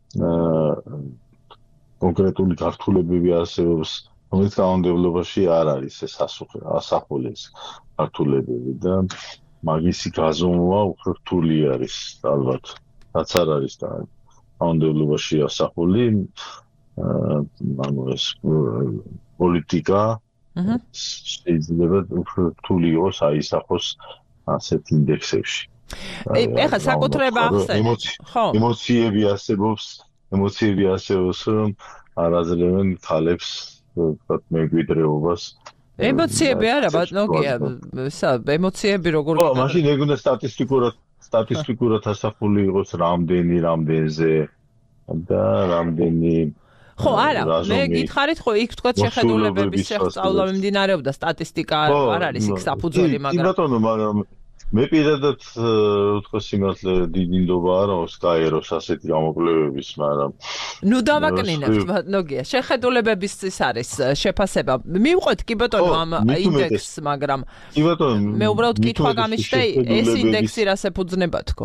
კონკრეტული გართულებები არსებობს რომელიც კანონმდებლობაში არ არის ეს ასახული ეს გართულებები და მაგისი გაზომვა უფრო რთული არის ალბათ რაც არ არის და კანონმდებლობაში ასახული ანუ ეს პოლიტიკა შეიძლება უფრო რთული იყოს აისახოს ასეთ ინდექსებში ეხლა საკუთრება ახსენეთ ხო ემოციები არსებობს რომ არ აძლევენ ქალებს ვთქვათ მემკვიდრეობას ემოციები არა ბატონია ემოციები როგორ ხო მაშინ ეგ უნდა სტატისტიკურად ასახული იყოს რამდენზე და რამდენი ხო არა მე გითხარით ხო იქ თქვა შეხედულებების შესწავლა მიმდინარეობდა სტატისტიკა არ არის იქ საფუძველი მაგრამ კი ბატონო მაგრამ მე პირადად ვთქვა სიმართლე დიდი ნდობა არა სკაეროს ასეთი გამოკვლევების მაგრამ ნუ დავაკნინებთ ბატონოგია შეხედულებების ის არის შეფასება მივყვეთ კი ბატონო ამ ინდექსს მაგრამ კი ბატონო მე უბრალოდ კითხვა გამიშთა ეს ინდექსი რას ეფუძნება თქო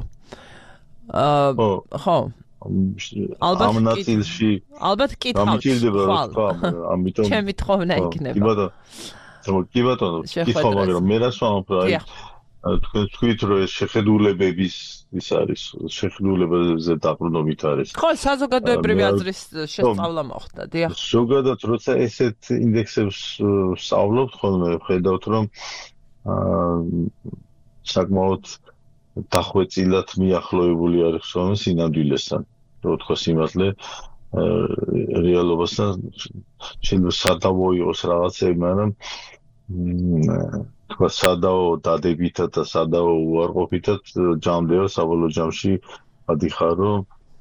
ხო ამ ნაწილში ალბათ კითხავთ ამიტომ ჩემი თხოვნა იქნება კი ბატონო კითხვა მაგრამ მე რას ვამბობ თქვენ თქვით რომ ეს შეხედულებების ის არის შეხედულებებზე დაყრდნობით არის ხო საზოგადოებრივი აზრის შესწავლა მოხდა დიახ ზოგადად როცა ესეთ ინდექსებს სწავლობთ ხოლმე ხედავთ რომ საკმაოდ დახვეწილად მიახლოებული არის ხოლმე სინამდვილესთან რო თქვა სიმართლე რეალობასთან შეიძლება სადავო იყოს რაღაცები მაგრამ თქვა სადაო დადებითად და სადაო უარყოფითად ჯამდება საბოლოო ჯამში ადიხარ რომ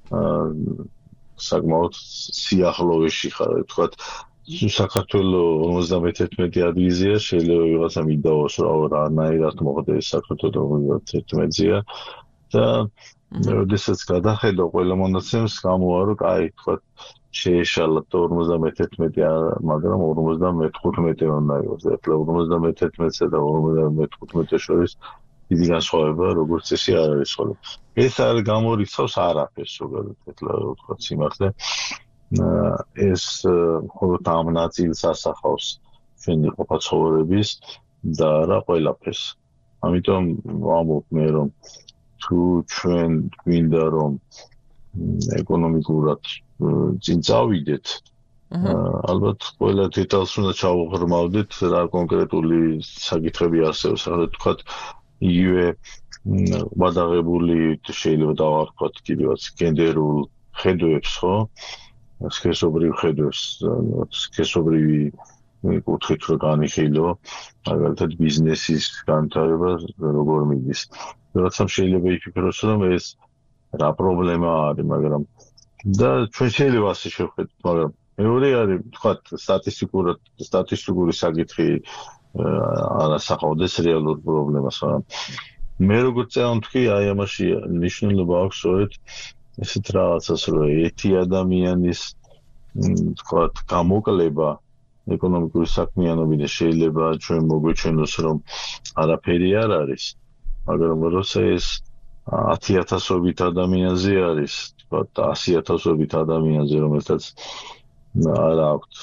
საკმაოდ სიახლოვეში ხარ თქვა საქართველოს 51 ადგილზეა შეიძლება ვიღაცა მიდაოს რანაირად მოხდეს საქართველოს 51-ზეა და როდესაც გადახედო ყველა მონაცემს გამოვა რომ კაი თქვა შეეშალა 51 მაგრამ 55 უნდა იყოს და 51-სა და 55 შორის დიდი განსხვავება როგორც წესი არ არის ხოლმე ეს არ გამორიცავს არაფერს ზოგადად ეთლა ვთქვათ სიმართლე ეს მხოლოდ ამ ნაწილს ასახავს ჩვენი ყოფა-ცხოვრების და რა ყველაფერს ამიტომ ვამბობ მე რომ თუ ჩვენ გვინდა რომ ეკონომიკურად წინ წავიდეთ ალბათ ყველა დეტალს უნდა ჩავუღრმავდეთ რა კონკრეტული საკითხები არსებობს ახლა თქვათ იგივე გადაღებული შეიძლება დავარქვათ კიდევაც გენდერულ ხედვებს ხო სქესობრივ ხედვებს სქესობრივი კუთხით რო განიხილო მაგალითად ბიზნესის განვითარება როგორ მიდის როდესაც შეიძლება იფიქროს რომ ეს რა პრობლემა არის მაგრამ და ჩვენ შეიძლება ასე შევხედოთ მაგრამ მეორე არის თქვა სტატისტიკური საკითხი არასახავდეს რეალურ პრობლემას, მაგრამ მე როგორც წამთქვი, აი ამაში ნიშნულობა აქვს სწორედ ესეთ რაღაცას, რომ ერთი ადამიანის თქვათ გამოკლება ეკონომიკური საქმიანობიდან შეიძლება ჩვენ მოგვეჩვენოს, რომ არაფერი არ არის, მაგრამ როცა ეს 10,000-ობით ადამიანზე არის, თქვათ 100,000-ობით ადამიანზე, რომელთაც არ აქვს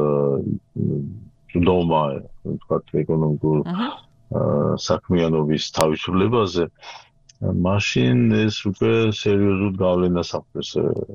დომა, თქვათ ეკონომიკურ საქმიანობის თავისუფლებაზე, მაშინ ეს უკვე სერიოზულ გავლენას ახდენს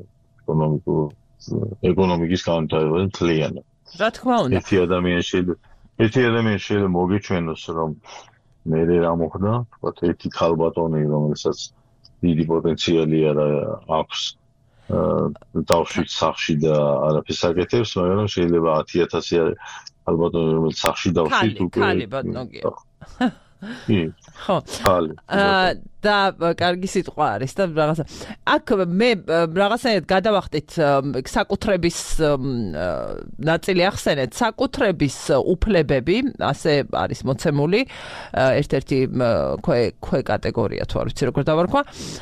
ეკონომიკის განვითარებაზე მთლიანად. რა თქმა უნდა. ერთი ადამიანი შეიძლება მოგეჩვენოს, რომ მე რა მოხდა, თქვათ ერთი ქალბატონი, რომელსაც დიდი პოტენციალი აქვს დავშვით სახში და არაფერს აკეთებს, მაგრამ შეიძლება 10,000 ქალბატონი, რომელიც სახში დავშვით უკვე ქალი ბატონია. ხო. და კარგი სიტყვა არის და რაღაცა. აქ მე რაღაცნაირად გადავახტით საკუთრების ნაწილი ახსენეთ, საკუთრების უფლებები, ასე არის მოცემული, ერთ-ერთი ქვე კატეგორია თუ არ ვიცი როგორ დავარქვა.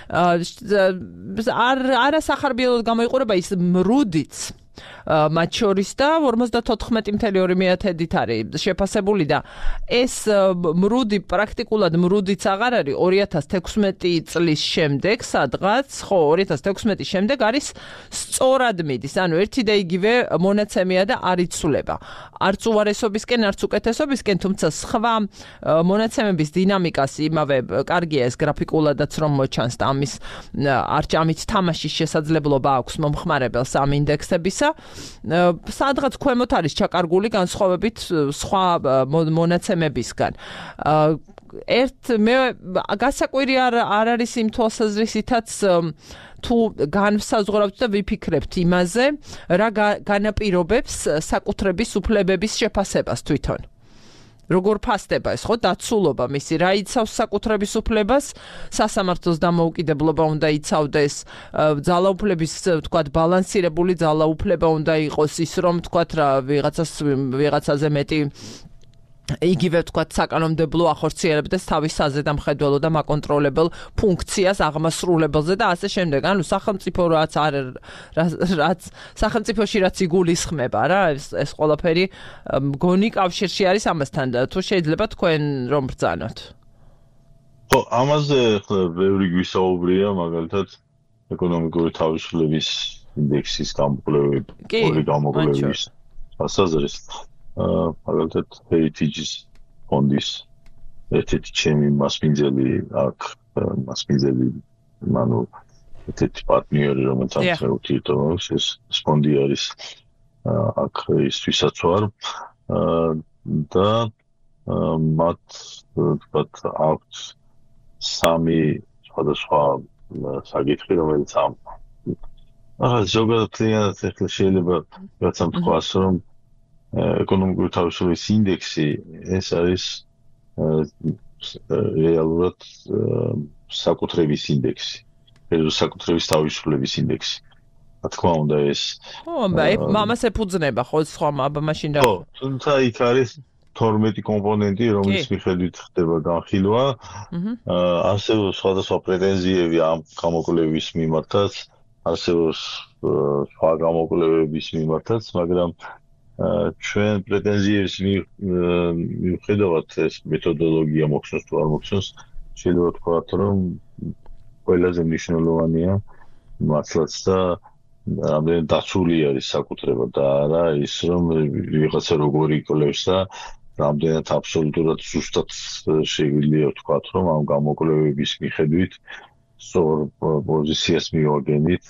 არასახარბიელოდ გამოიყურება ის მრუდიც მათ შორის და 54.2%-ით არის შეფასებული და ეს მრუდი პრაქტიკულად მრუდიც აღარ არის 2016 წლის შემდეგ, სადღაც, ხო, 2016 შემდეგ არის სწორად მიდის, ანუ ერთი და იგივე მონაცემია და არ იცვლება. არც უარესობისკენ, არც უკეთესობისკენ, თუმცა სხვა მონაცემების დინამიკას იმავე კარგია ეს გრაფიკულადაც რომ მოჩანს და ამით თამაშის შესაძლებლობა აქვს მომხმარებელს ამ ინდექსებისა. სადღაც ქვემოთ არის ჩაკარგული განსხვავებით სხვა მონაცემებისგან. მე გასაკვირი არ არის იმ თვალსაზრისითაც თუ განსაზღვრავთ და ვიფიქრებთ იმაზე, რა განაპირობებს საკუთრების უფლებების შეფასებას თვითონ. როგორ ფასდება ეს, ხო, დაცულობა მისი, რა იცავს საკუთრების უფლებას, სასამართლოს დამოუკიდებლობა უნდა იცავდეს, ძალაუფლების, თქვათ, ბალანსირებული ძალაუფლება უნდა იყოს ის, რომ, თქვათ, რა ვიღაცაზე მეტი იგივე თქვათ საკანონმდებლო ახორციელებდეს თავის საზედამხედველო და მაკონტროლებელ ფუნქციას აღმასრულებელზე და ასე შემდეგ. ანუ სახელმწიფო რაც სახელმწიფოში რაც იგულისხმება რა ეს ყველაფერი მგონი კავშირში არის ამასთან და თუ შეიძლება თქვენ რომ ბრძანოთ. ხო, ამაზე ხლა ბევრი გვისაუბრია, მაგალითად ეკონომიკური თავისუფლების ინდექსის გამოკვლევის ასაზრისით. მაგალითად Heritage ფონდის ერთ-ერთი ჩემი მასპინძელი აქ ანუ ერთ-ერთი პარტნიორი რომელსაც ურთიერთობებს ეს ფონდი არის აქ ისთვისაც ვარ და მათ თქვათ აქვს სამი სხვადასხვა საკითხი რომელიც ზოგადად კლიანტს ახლა შეიძლება რაც ამ თქვას რომ ეკონომიკური თავისუფლების ინდექსი ეს არის რეალურად საკუთრების ინდექსი, საკუთრების თავისუფლების ინდექსი. რა თქმა უნდა ეს მამას ეფუძნება ხო სხვა მაშინ რა. ხო, თუმცა იქ არის 12 კომპონენტი, რომლის მიხედვით ხდება განხილვა. არსებობს სხვადასხვა პრეტენზიები ამ გამოკვლევის მიმართაც, არსებობს სხვა გამოკვლევების მიმართაც, მაგრამ ჩვენ პრეტენზიების მიუხედავად ეს მეთოდოლოგია მოხსნას თუ არ მოხსნას, შეიძლება ვთქვათ, რომ ყველაზე მნიშვნელოვანია მართლაც და რამდენი დაცული არის საკუთრება და არა ის რომ ვიღაცა როგორი იკვლევს და რამდენად აბსოლუტურად ზუსტად შეგვიძლია ვთქვათ, რომ ამ გამოკვლევების მიხედვით სწორ პოზიციას მივაგენით,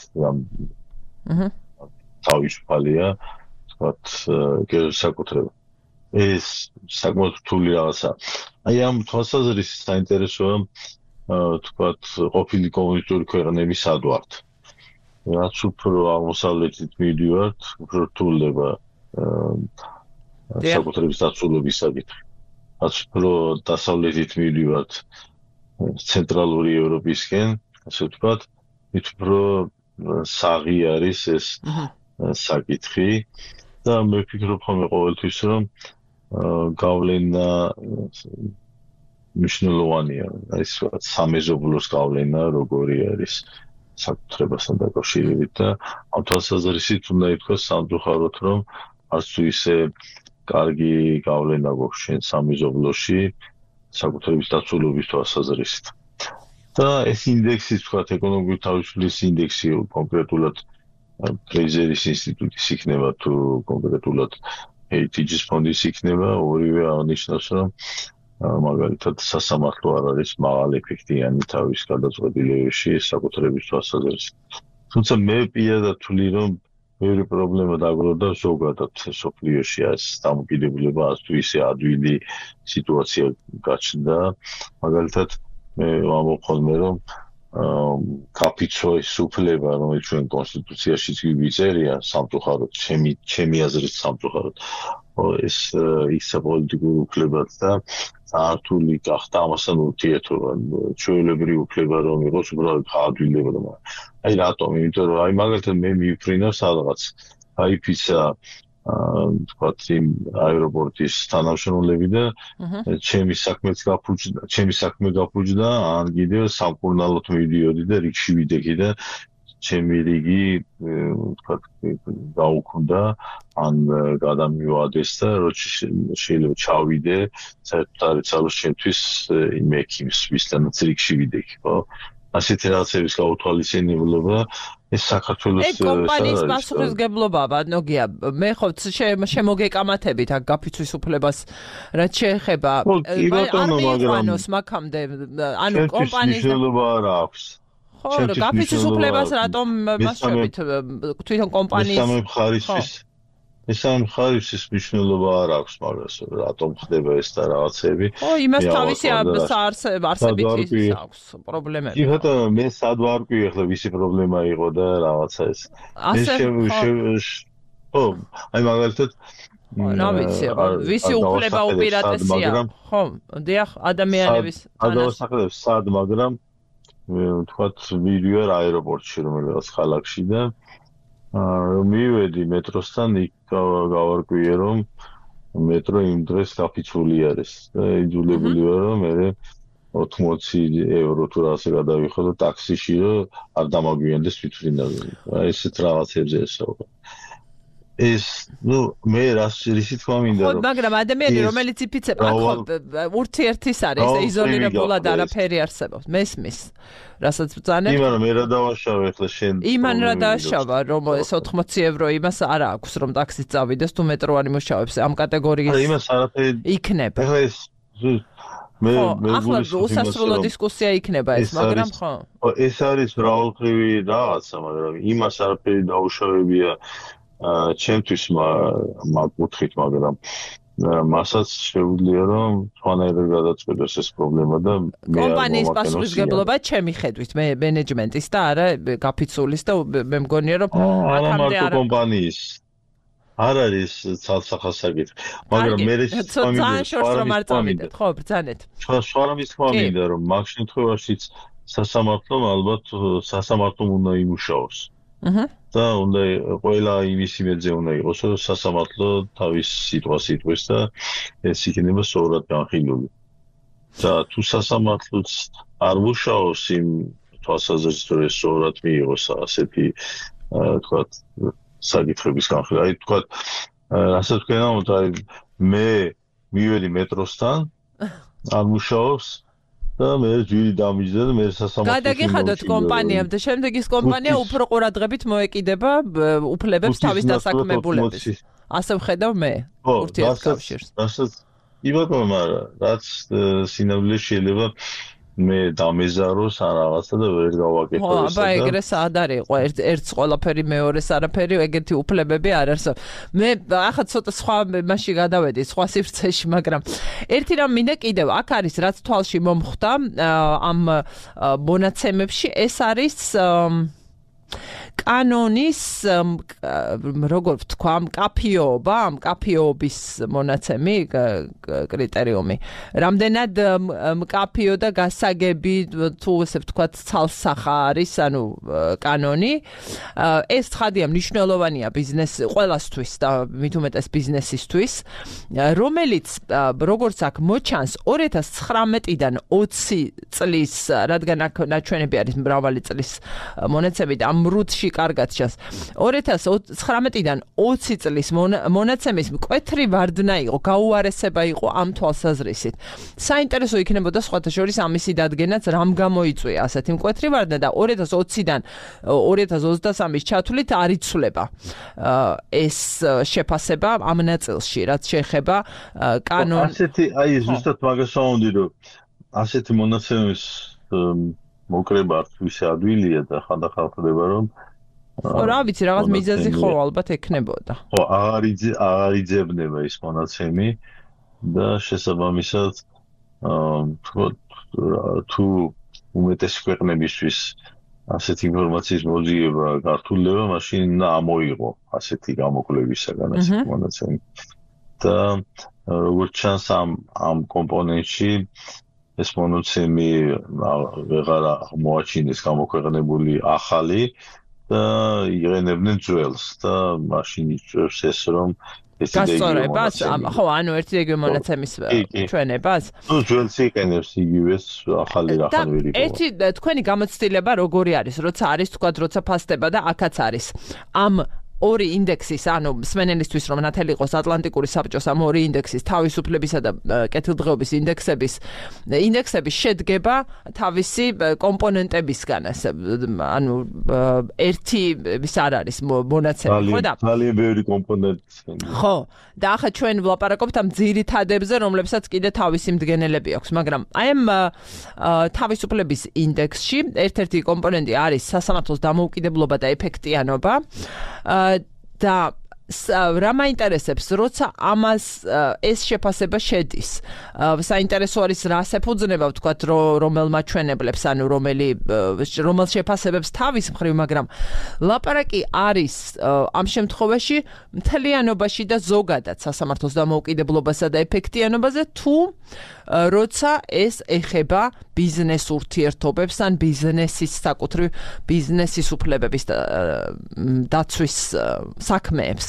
თავისუფალია საკუთრება. ეს საკმაოდ რთული რაღაცა. აი ამ თვალსაზრისით საინტერესოა თქვათ ყოფილი კომუნისტური ქვეყნების ადვართ. რაც უფრო აღმოსავლეთით მივდივართ, უფრო რთულდება საკუთრების დაცულობის საკითხი. რაც უფრო დასავლეთით მივდივართ ცენტრალური ევროპისკენ, ასე ვთქვათ, მით უფრო საღი არის ეს საკითხი. და მე ვფიქრობ ხოლმე ყოველთვის რომ გავლენა მნიშვნელოვანია, ეს სამეზობლოს გავლენა როგორი არის საკუთრებასთან დაკავშირებით და ამ თვალსაზრისით უნდა ითქვას სამწუხაროდ, რომ არც თუ ისე კარგი გავლენა გვაქვს ჩვენ სამეზობლოში საკუთრების დაცულობის თვალსაზრისით. და ეს ინდექსი, თქვათ, ეკონომიკური თავისუფლების ინდექსი კონკრეტულად ფრეიზერის ინსტიტუტის იქნება თუ კონკრეტულად Heritage ფონდის იქნება, ორივე აღნიშნავს, რომ მაგალითად სასამართლო არ არის მაღალ ეფექტიანი თავის გადაწყვეტილებებში საკუთრების თვალსაზრისით. თუმცა მე პირადად ვთვლი, რომ ბევრი პრობლემა დაგროვდა ზოგადად სოფლიოში ეს დამოკიდებულება არც თუ ისე ადვილი სიტუაცია გაჩნდა. მაგალითად მე ვამბობ ხოლმე, რომ კაპიტოლის უფლება, რომელიც ჩვენ კონსტიტუციაშიც ვიწერია, სამწუხაროდ, ჩემი აზრით სამწუხაროდ, ეს ისე პოლიტიკური უფლებაც და ართული გახდა ამასთან ურთიერთობა. ჩვეულებრივი უფლება რომ იყოს, უბრალოდ გაადვილებდა. აი რატომ? იმიტომ რომ აი მაგალითად მე მივფრინავ სადღაც აიფისა თქვათ იმ აეროპორტის თანამშრომლები და ჩემი საქმე გაფუჭდა, ან კიდევ სამკურნალოდ მივიდიოდი და რიგში ვიდექი და ჩემი რიგი თქვათ გაუქმდა, ან გადამივადეს და როცა შეიძლება ჩავიდე საერთოდ არ იცავს ჩემთვის იმ ექიმს, ვისთანაც რიგში ვიდექი, ხო? ასეთი რაღაცების გაუთვალისწინებულება ეს საქართველოს კომპანიის პასუხისმგებლობაა, ბატონოგია. მე ხო შემოგეკამათებით აქ გაფიცვის უფლებას რაც შეეხება მაგრამ მაგამდე ანუ კომპანიის მნიშვნელობა არ აქვს. ხო, გაფიცვის უფლებას რატომ მასშტაბით თვითონ კომპანიის ესაა მხარისის მნიშვნელობა არ აქვს მაგას, რატომ ხდება ეს და რაღაცები. ხო, იმას თავისი არსებით აქვს პრობლემები. კი, ბატონო, მე სად ვარკვი ახლა ვისი პრობლემა იყო და რაღაცა ეს. ხო, აი მაგალითად რა ვიცი, ვისი უფლება უპირატესია? ხო, დიახ, ადამიანების გადავასახლებს სად, მაგრამ თქვათ ვიდეო აეროპორტში რომელიღაც ქალაქში და მივედი მეტროსთან, იქ გავარკვიე, რომ მეტრო იმ დღეს გაფიცვული არის და იძულებული ვარ, რომ მე 80 ევრო თუ რაღაცა გადავიხო და ტაქსიში რომ არ დამაგვიანდეს თვითმფრინავი. ესეთ რაღაცებზე ესაუბრა. ეს, მე რისი თქვა მინდა რომ მაგრამ ადამიანი რომელიც იფიცება, ურთიერთის არის, იზოლირებულად არაფერი არსებობს. მესმის, რასაც ბრძანებ. იმან მე რა დავაშავე ახლა შენ. იმან რა დავაშავა, რომ ეს 80 ევრო იმას არ აქვს, რომ ტაქსით წავიდეს თუ მეტრო არ იმუშავებს ამ კატეგორიის. იმას არაფერი იქნება. ახლა ეს მე ახლა უსასრულო დისკუსია იქნება ეს, მაგრამ ხო. ეს არის მრავალმხრივი რაღაცა, მაგრამ იმას არაფერი დაუშავებია ჩემთვის მაგუთხით, მაგრამ მასაც შეუძლია რომ სხვანაირად გადაწყვეტოს ეს პრობლემა და კომპანიის პასუხისმგებლობა ჩემი ხედვით მე მენეჯმენტის და არა გაფიცულის და მე მგონია რომ აქამდე არა კომპანიის არ არის ცალსახას საკითხი, მაგრამ მე ხო ბრძანეთ. სხვა რამის თქვა მინდა რომ მაგ შემთხვევაშიც სასამართლომ ალბათ სასამართლომ უნდა იმუშაოს. და უნდა ყველა იმის იმედზე უნდა იყოს, რომ სასამართლო თავის სიტყვას იტყვის და ეს იქნება სწორად განხილული. და თუ სასამართლოც არ მუშაობს იმ თვალსაზრისით, რომ სწორად მიიღოს ასეთი თქვათ საკითხების განხილვა. აი თქვათ ასე ვქენავთ, აი მე მივედი მეტროსთან, არ მუშაობს და მე ჯვირი დამიჯდა და მე სასამართლოში გადაგიხადოთ კომპანიამ და შემდეგ ის კომპანია უფრო ყურადღებით მოეკიდება უფლებებს თავის დასაქმებულების. ასე ვხედავ მე ურთიერთკავშირს. რასაც იბატონო, მაგრამ რაც სინამდვილე შეიძლება მე დამეზაროს ან რაღაცა და ვერ გავაკეთო ესა. აბა ეგრე სად არის? ერთს ყველაფერი, მეორეს არაფერი, ეგეთი უფლებები არ არსებობს. მე ახლა ცოტა სხვა მასში გადავედი, სხვა სივრცეში, მაგრამ ერთი რამ მინდა კიდევ, აქ არის რაც თვალში მომხვდა ამ მონაცემებში, ეს არის კანონის როგორ ვთქვა, მკაფიობის მონაცემი კრიტერიუმი. რამდენად მკაფიო და გასაგები თუ ესე ვთქვა ცალსახა არის, ანუ კანონი. ეს ცხადია მნიშვნელოვანია ბიზნეს ყველასთვის და მით უმეტეს ბიზნესისთვის, რომელიც როგორც აქ მოჩანს 2019-დან 20 წლის, რადგან აქ ნაჩვენები არის მრავალი წლის მონაცემი და ამ რუთში კარგად ჩანს. 2019-დან 20 წლის მონაცემის მკვეთრი ვარდნა იყო, გაუარესება იყო ამ თვალსაზრისით. საინტერესო იქნებოდა სხვათა შორის ამისი დადგენაც, რამ გამოიწვია ასეთი მკვეთრი ვარდნა და 2020-დან 2023-ის ჩათვლით არ იცვლება ეს შეფასება ამ ნაწილში, რაც შეეხება კანონს. ასეთი, აი ზუსტად მაგას ვამბობდი, რომ ასეთი მონაცემის მოკრება ისე ადვილია და ხანდახან ხდება, რომ ხო, რა ვიცი, რაღაც მიზეზი ხო ალბათ ექნებოდა. ხო, აღარ იძებნება ის მონაცემი და შესაბამისად თუ უმეტესი ქვეყნებისთვის ასეთი ინფორმაციის მოძიება გართულდება, მაშინ ამოიღო ასეთი გამოკვლევისაგან ასეთი მონაცემი. და როგორც ჩანს ამ კომპონენტში ეს მონაცემი ვეღარ მოაჩინეს გამოქვეყნებული ახალი და იღენებდნენ ძველს და მაშინ იწევს ეს რომ გასწორებას, ხო, ანუ ერთი იგივე მონაცემის ჩვენებას. ნუ ძველს იყენებს იგივეს, ახალი რახან ვერ იყო. ერთი თქვენი გამოცდილება როგორი არის, როცა არის თქვა, როცა ფასდება და აქაც არის. ამ ორი ინდექსის, ანუ მსმენელისთვის რომ ნათელი იყოს ატლანტიკური საბჭოს ამ ორი ინდექსის თავისუფლებისა და კეთილდღეობის ინდექსების შედგება თავისი კომპონენტებისგან, ანუ ერთი vis არ არის მონაცემი, ხო და ძალიან ბევრი კომპონენტი. ხო, და ახლა ჩვენ ვლაპარაკობთ ამ ძირითადებზე, რომლებსაც კიდე თავისი მდგენელები აქვს, მაგრამ აი ამ თავისუფლების ინდექსში ერთ-ერთი კომპონენტი არის სასამართლოს დამოუკიდებლობა და ეფექტიანობა. და რა მაინტერესებს, როცა ამას ეს შეფასება შედის. საინტერესო არის რას ეფუძნება, ვთქვათ, რომელ მაჩვენებლებს, ანუ რომელ შეფასებებს თავის მხრივ, მაგრამ ლაპარაკი არის ამ შემთხვევაში მთლიანობაში და ზოგადად სასამართლოს დამოუკიდებლობასა და ეფექტიანობაზე, თუ როცა ეს ეხება ბიზნეს ურთიერთობებს ან ბიზნესის საკუთრივ ბიზნესის უფლებების დაცვის საქმეებს.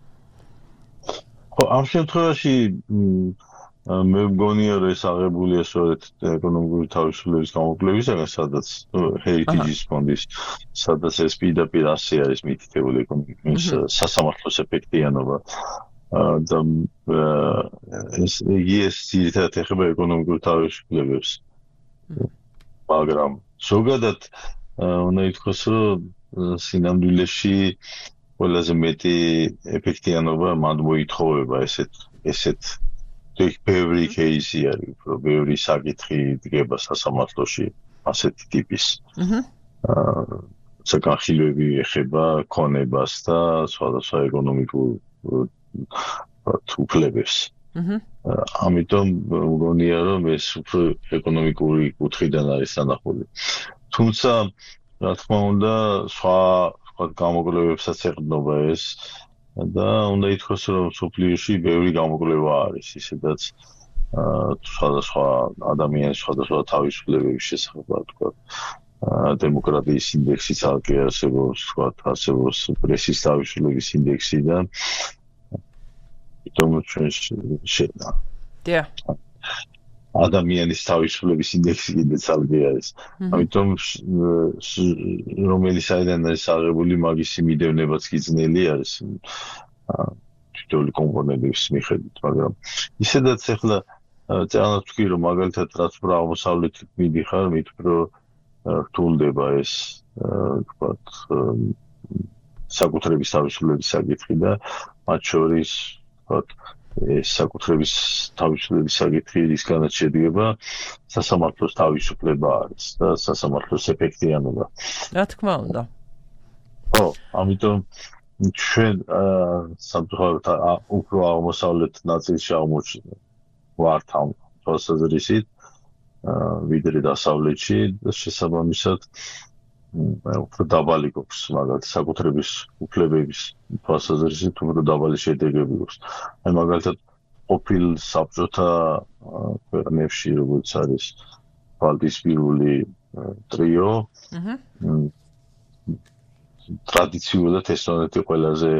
ხო, ამ შემთხვევაში მე მგონია რომ ეს აღებულია სწორედ ეკონომიკური თავისუფლების გამოკვლევისაგან, სადაც Heritage ფონდის, სადაც ეს პირდაპირ ასე არის მითითებული ეკონომიკის სასამართლოს ეფექტიანობა. და ეს ძირითადად ეხება ეკონომიკურ თავისუფლებებს. მაგრამ ზოგადად უნდა ითქვას, რომ სინამდვილეში ყველაზე მეტი ეფექტიანობა მანდ მოითხოვება ესეთ ბევრი кейსი არის, რომ ბევრი საკითხი დგება სასამართლოში ასეთი ტიპის. საკანხილვები ეხება ქონებას და სხვადასხვა ეკონომიკურ უფლებებს. ამიტომ მგონია რომ ეს უფრო ეკონომიკური კუთხიდან არის დანახული. თუმცა რა თქმა უნდა სხვა გამოკვლევებსაც ეყრდნობა ეს და უნდა ითქვას რომ სოფლიოში ბევრი გამოკვლევა არის, ისედაც სხვადასხვა ადამიანის სხვადასხვა თავისუფლებების შესახებ, თქვა დემოკრატიის ინდექსი ცალკე არსებობს, თქვა არსებობს პრესის თავისუფლების ინდექსი და ადამიანის თავისუფლების ინდექსი კიდე ცალკე არის. ამიტომ რომელიც აიდან არის აღებული, მაგისი მიდევნებაც კი ძნელი არის თითოეული კომპონენტის მიხედვით, მაგრამ ისედაც ახლა წერანად ვთქვი, რომ მაგალითად რაც უფრო აღმოსავლეთით მიდიხარ, მით უფრო რთულდება ეს თქვათ საკუთრების თავისუფლების საკითხი და მათ შორის ეს საკუთრების თავისუფლების საკითხი რისგანაც შედგება, სასამართლოს თავისუფლება არის და სასამართლოს ეფექტიანობა. რა თქმა უნდა. ხო, ამიტომ ჩვენ სამწუხაროდ უფრო აღმოსავლეთ ნაწილში ვართ ამ თვალსაზრისით, ვიდრე დასავლეთში და შესაბამისად უფრო დაბალი გვაქვს, მაგალითად საკუთრების უფლებების თვალსაზრისით უფრო დაბალი შედეგები გვაქვს. აი მაგალითად ყოფილ საბჭოთა ქვეყნებში, როგორც არის ბალტიისპირული ტრიო, ტრადიციულად ესტონეთი ყველაზე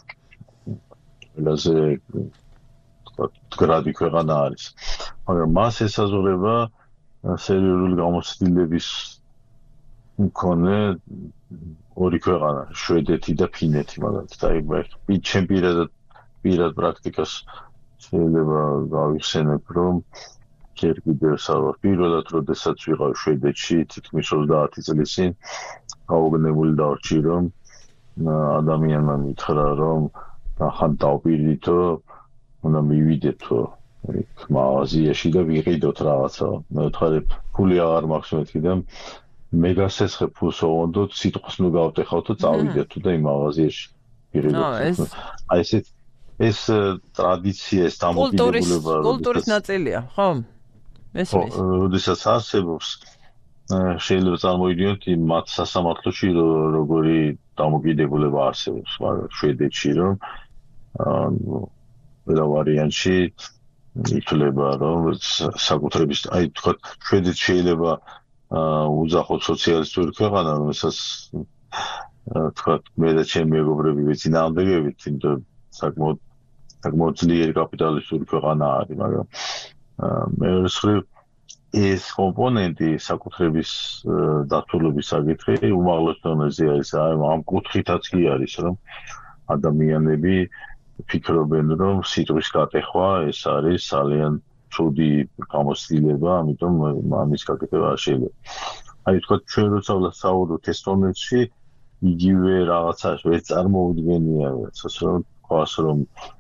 გრადი ქვეყანა არის. მაგრამ მას ესაზღვრება სერიოზული გამოცდილების მქონე ორი ქვეყანა, შვედეთი და ფინეთი მაგალითად. აი ჩემ პირად პრაქტიკას შეიძლება გავიხსენებ, რომ ჯერ კიდევ პირველად როდესაც ვიყავ შვედეთში, თითქმის 30 წლის წინ გაუგნებული დარჩი, რომ ადამიანმა მითხრა, რომ ახან დავპირდითო, უნდა მივიდეთო მაღაზიაში და ვიყიდოთ რაღაცა. მე ვთქვი, ფული აღარ მაქვს მეთქი და მე გასესხებ ფულს ოღონდ სიტყვას ნუ გავტეხავ და წავიდეთო და იმ მაღაზიაში ვიყიდოთ. აი ეს ტრადიცია, ეს დამოკიდებულება კულტურის ნაწილია, ხო? მესმის. როდესაც არსებობს, შეიძლება წარმოიდგინოთ მათ სასამართლოში როგორი დამოკიდებულება არსებობს, მაგრამ შვედეთში რომ ყველა ვარიანტში ითვლება, რომ საკუთრების, აი თქვა, შვედეთში შეიძლება უძახოთ სოციალისტური ქვეყანა, რომელსაც თქვა, მე და ჩემი მეგობრები ვეწინააღმდეგებით, იმიტომ საკმაოდ ძლიერი კაპიტალისტური ქვეყანა არის, მაგრამ მეორე მხრივ ეს კომპონენტი საკუთრების დაცულობის საკითხი უმაღლეს დონეზე არის. ამ კუთხითაც კი არის, რომ ადამიანები ფიქრობენ, რომ სიტყვის გატეხვა ეს არის ძალიან ცუდი გამოცდილება, ამიტომ ამის გაკეთება არ შეიძლება. აი თქვა, ჩვენ როცა ვსაუბრობთ ესტონეთში, იგივე რაღაცას ვერ წარმოუდგენია, რასაც რომ თქვას, რომ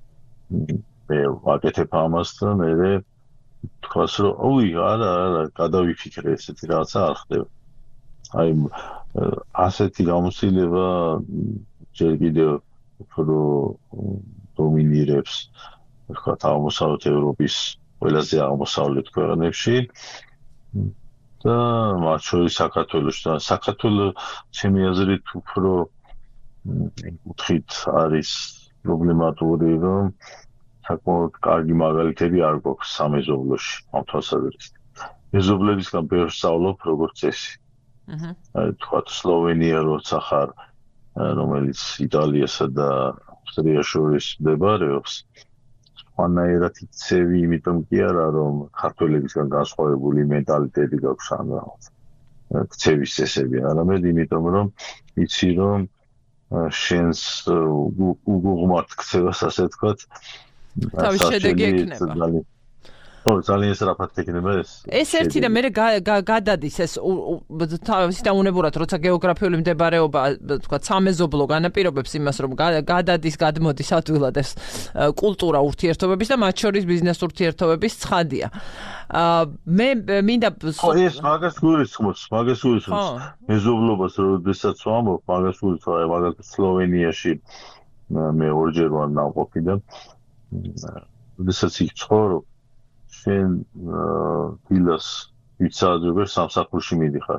მე ვაკეთებ ამას და მე თქვას, რომ არა, გადავიფიქრე, ესეთი რაღაცა არ ხდება. აი ასეთი გამოცდილება ჯერ კიდევ უფრო დომინირებს, თქვა, აღმოსავლეთ ევროპის ყველაზე აღმოსავლეთ ქვეყნებში და მათ შორის საქართველოში. და საქართველოს ჩემი აზრით უფრო კუთხით არის პრობლემატური, რომ საკმაოდ კარგი მაგალითები არ გვაქვს სამეზობლოში ამ თვალსაზრისით. მეზობლებისგან ბევრს სწავლობ როგორც წესი. აი თქვა, სლოვენია როცა ხარ, რომელიც იტალიასა და ავსტრიას შორის მდებარეობს, სხვანაირად იცევი, იმიტომ კი არა, რომ ქართველებისგან განსხვავებული მენტალიტეტი გაქვს ან რაღაც ქცევის წესები, არამედ იმიტომ, რომ იცი, რომ შენს უგუღმართ ქცევას, ასე ვთქვათ, თავის შედეგი ექნება. ხო, ძალიან სწრაფად ექნება ეს. ეს ერთი და მე გადადის ეს თავისი დაუნებურად, როცა გეოგრაფიული მდებარეობა, თქვა, სამეზობლო განაპირობებს იმას, რომ გადადის, გადმოდის ადვილად ეს კულტურა ურთიერთობების და მათ შორის ბიზნეს ურთიერთობების ცხადია. მე მინდა ეს მაგას გულისხმობს. მეზობლობას როდესაც ვამბობ, მაგას გულისხმობს, მაგალითად სლოვენიაში მე ორჯერ ვარ ნავყოფი და როდესაც იქ ცხოვრობ, შენ დილას ვიცადრებ სამსახურში მიდიხარ.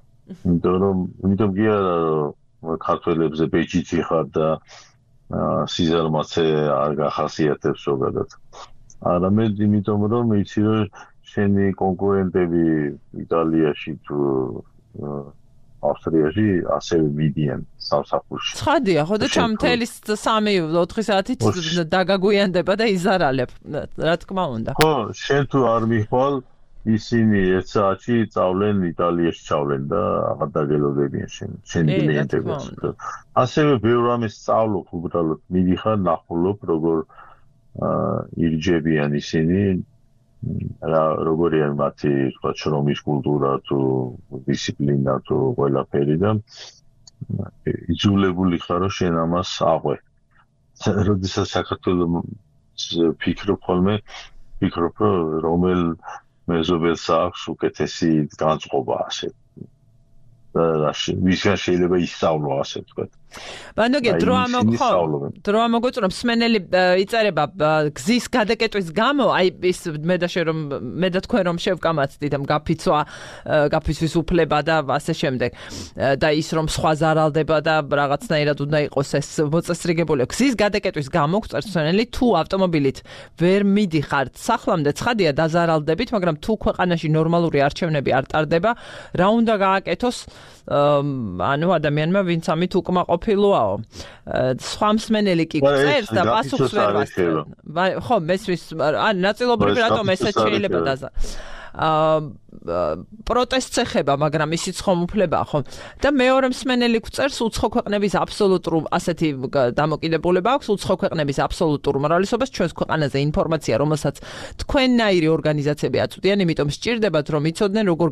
იმიტომ კი არა, რომ ქართველებზე ბეჯითი ხარ და სიზარმაცე არ გახასიათებს ზოგადად. არამედ იმიტომ, რომ იცი, რომ შენი კონკურენტები იტალიაში თუ ავსტრიაში ასევე მიდიან სამსახურში. ცხადია, ხო და ჩამთელის 3-4 საათით დაგაგვიანდება და იზარალებ, რა თქმა უნდა. ხო, შენ თუ არ მიხვალ, ისინი 1 საათში წავლენ იტალიაში ჩავლენ და აღარ დაგელოდებიან შენი კლიენტებს. ასევე ბევრ ამის სწავლობ, უბრალოდ მიდიხარ, ნახულობ, როგორ ირჯებიან ისინი, როგორია მათი, თქვა, შრომის კულტურა თუ დისციპლინა თუ ყველაფერი და იძულებული ხარ, რომ შენ ამას აღვე. როდესაც საქართველოს ფიქრობ ხოლმე, ვფიქრობ, რომ რომელ მეზობელს აქვს უკეთესი განწყობა, ასე. ვისგან შეიძლება ისწავლო ასე ვთქვათ. ბანოგე დრო ამოგვიწურა მსმენელი იწერება გზის გადაკეტვის გამო აი ის მე და თქვენ რომ შევკამაცდით ამ გაფიცვის უფლება და ასე შემდეგ და ის რომ სხვა ზარალდება და რაღაცნაირად უნდა იყოს ეს მოწესრიგებული გზის გადაკეტვის გამო მსმენელი თუ ავტომობილით ვერ მიდიხართ სახლამდე ცხადია დაზარალდებით მაგრამ თუ ქვეყანაში ნორმალური არჩევნები არ ტარდება რა უნდა გააკეთოს ანუ ადამიანმა ვინც ამით უკმაყოფილოაო სხვა მსმენელი კი წერს და პასუხს ვერ ვასწრებთ ხო მესმის ნაწილობრივ რატომ ესეც შეიძლება პროტესტს ეხება მაგრამ ისიც ხომ უფლებაა ხო და მეორე მსმენელი წერს უცხო ქვეყნების აბსოლუტურ ასეთი დამოკიდებულება აქვს უცხო ქვეყნების აბსოლუტურ უმრავლესობას ჩვენს ქვეყანაზე ინფორმაცია რომელსაც თქვენნაირი ორგანიზაციები აწვდიან იმიტომ სჭირდებათ რომ იცოდნენ როგორ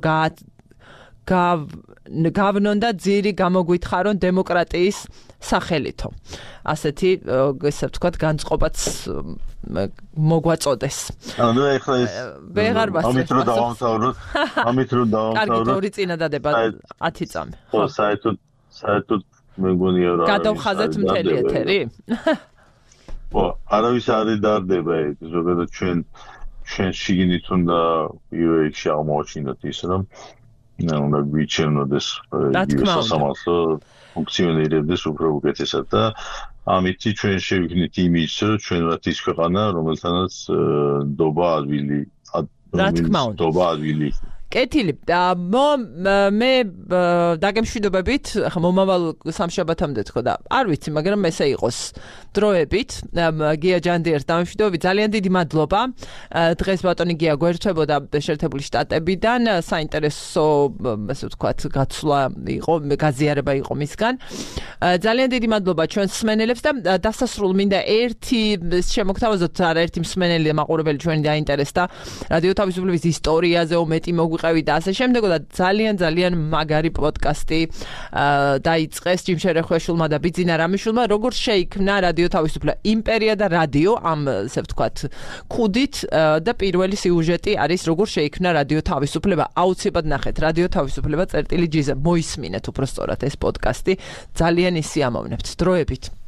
გავნონ და ძირი გამოგვითხრონ დემოკრატიის სახელითო. ასეთი ესე ვთქვათ განწყობაც მოგვაწოდეს. ანუ ეხლა ეს ამით რომ დავამთავროთ. კარგი ორი წინა დადება 10 წამი. ხო, საერთოდ მე მგონია რა. გადავხაზეთ მთელი ეთერი? ხო, არავის არ დარდება ეს ზოგადად ჩვენ შიგნით უნდა იუექსი აღმოაჩინოთ ის რომ უნდა გვიჩვენოდეს სასამართლო ფუნქციონირებდეს უფრო უკეთესად და ამით ჩვენ შევიქნით იმის რომ ჩვენ ვართ ის ქვეყანა რომელთანაც დობა ადვილი კეთილი მე დაგემშვიდობებით ხა მომავალ სამშაბათამდე თქო და არ ვიცი მაგრამ ესე იყოს დროებით გია ჯანდიერს დამშვიდობები ძალიან დიდი მადლობა დღეს ბატონი გია გვერდთვებოდა შეერთებული შტატებიდან საინტერესო ასე ვთქვათ გაცვლა იყო გაზიარება იყო მისგან ძალიან დიდი მადლობა ჩვენს მსმენელებს და დასასრულ მინდა ერთი შემოგთავაზოთ არაერთი მსმენელი მაყურებელი ჩვენი დაინტერესდა რადიო თავისუფლების ისტორიაზე უმეტი მოგვიყევი და ასე შემდეგ და ძალიან მაგარი პოდკასტი დაიწყეს ჯიმშერეხვეშულმა და ბიძინა რამიშულმა როგორ შეიქმნა რადიო თავისუფლება იმპერია და რადიო ამ ასე ვთქვათ ქუდით და პირველი სიუჟეტი არის როგორ შეიქმნა რადიო თავისუფლება აუცილებლად ნახეთ რადიო თავისუფლება წერტილი ჯიზე მოისმინეთ უფრო სწორად ეს პოდკასტი ძალიან ისიამოვნებთ დროებით